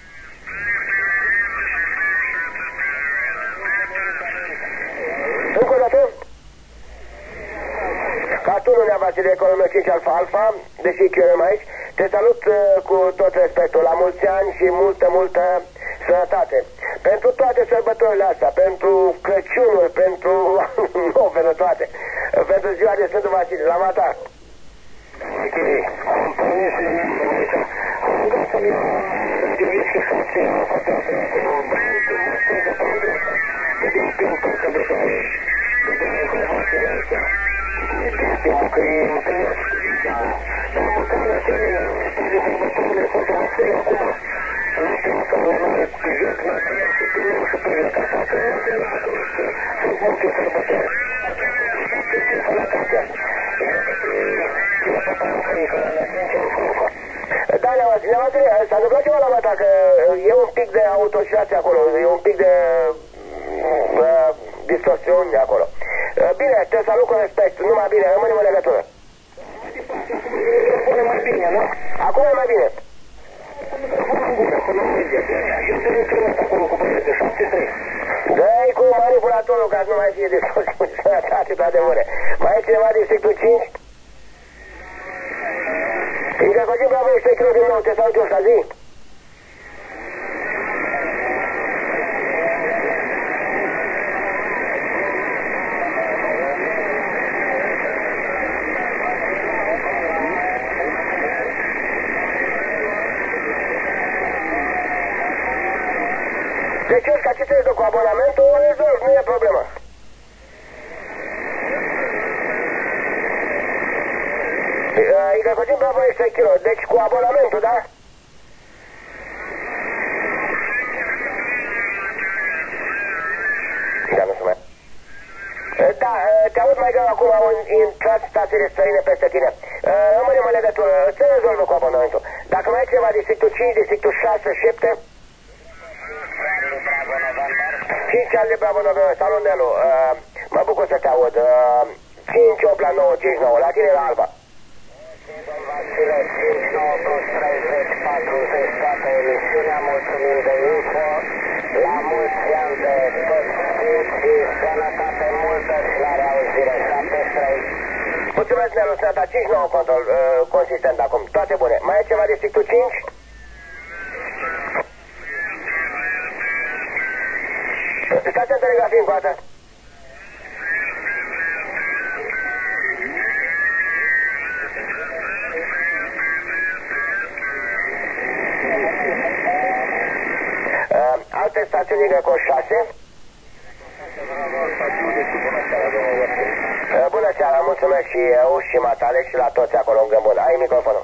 Încă o dată? Catunul Nea Vasile, Economie cinci Alfa Alfa, deși cerem aici. Te salut uh, cu tot respectul, la mulți ani și multă, multă sănătate. Pentru toate sărbătorile astea, pentru Crăciunul, pentru novele toate, pentru ziua de Sfântul Vasile, la mata. Okay. Da, s-a întâmplat ceva la mata, că e un pic de autoșație acolo, e un pic de uh, distorsiuni acolo. Uh, bine, te salut cu respect, numai bine, rămânem în legătură. Acum e mai bine, nu? Acum e mai bine. Dă-i cu manipulatorul ca să nu mai fie distorsiuni, sănătate toate bune. Mai e cineva din sectorul cinci? Încă Cogin Bravo, ești kilo din nou, te salut eu, zi. Deci ăsta ce trebuie cu abonamentul, o rezolv, nu e problemă. Igor Cogin Bravo, ești trei kilo, deci cu abonamentul, da? Da, nu se mai... Da, te aud mai greu acum, au intrat stațiile străine peste tine. Rămânem în legătură, se rezolvă cu abonamentul. Dacă mai ai ceva districtul cinci, districtul șase, șapte... cinci ale Bravo November, salut Nelu, mă bucur să te aud. cinci opt la nouă cinci nouă, la tine la Alba. cinci nouă plus treizeci patruzeci, toată emisiunea, mulțumim de info, la mulți ani de toți și sănătate multă și la reauzire, șapte trei. Mulțumesc, Nelu, sănătate, cinci nouă control, uh, consistent acum, toate bune. Mai e ceva districtul cinci? Stația în telegrafie încă o dată. Uh, alte stațiuni de cu șase. Uh, bună seara, mulțumesc și eu și matale și la toți acolo în Gâmbun. Ai microfonul.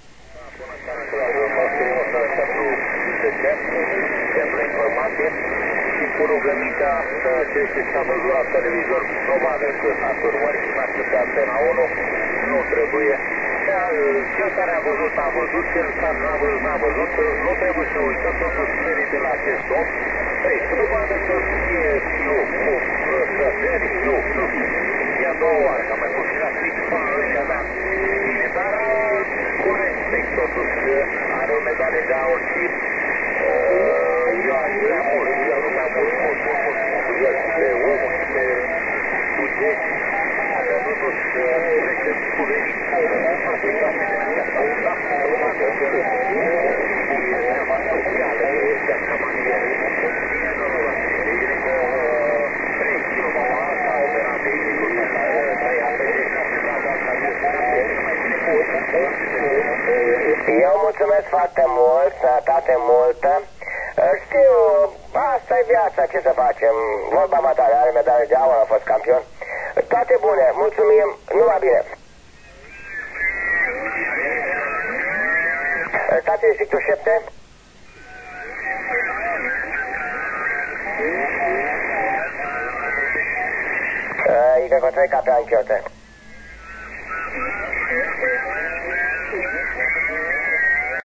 Cu rugămintea că ceea ce s-a văzut la televizor, probabil că s-a urmărit la câte Antena unu, nu trebuie. Cel care a văzut, a văzut, cel care n-a văzut, n-a văzut, nu trebuie să uităm totuși merite la acest om. Ei, probabil că fie știu cu frățări, știu, nu știu. E a doua oară, că mai puțin la câțiva ăștia, dar bine, dar cu respect totuși, are o medalie de aur și eu aș vrea mult, eu nu mi-am mult, mult, mult, mult, el și pe omul și pe bugeți, dar totuși trece cu venit, africane de aceasta, da, urmată, și treaba socială, este așa manieră, bine, domnul Vasile, bine că trei kilomama asta, operate, cu trei apele, eu mulțumesc foarte mult, sănătate multă. Știu, asta e viața, ce să facem? Vorba matale, are medalie de aur, a fost campion. Toate bune, mulțumim, numai bine. Stație districtul șapte. Igor Cotrei, Capea Închiote.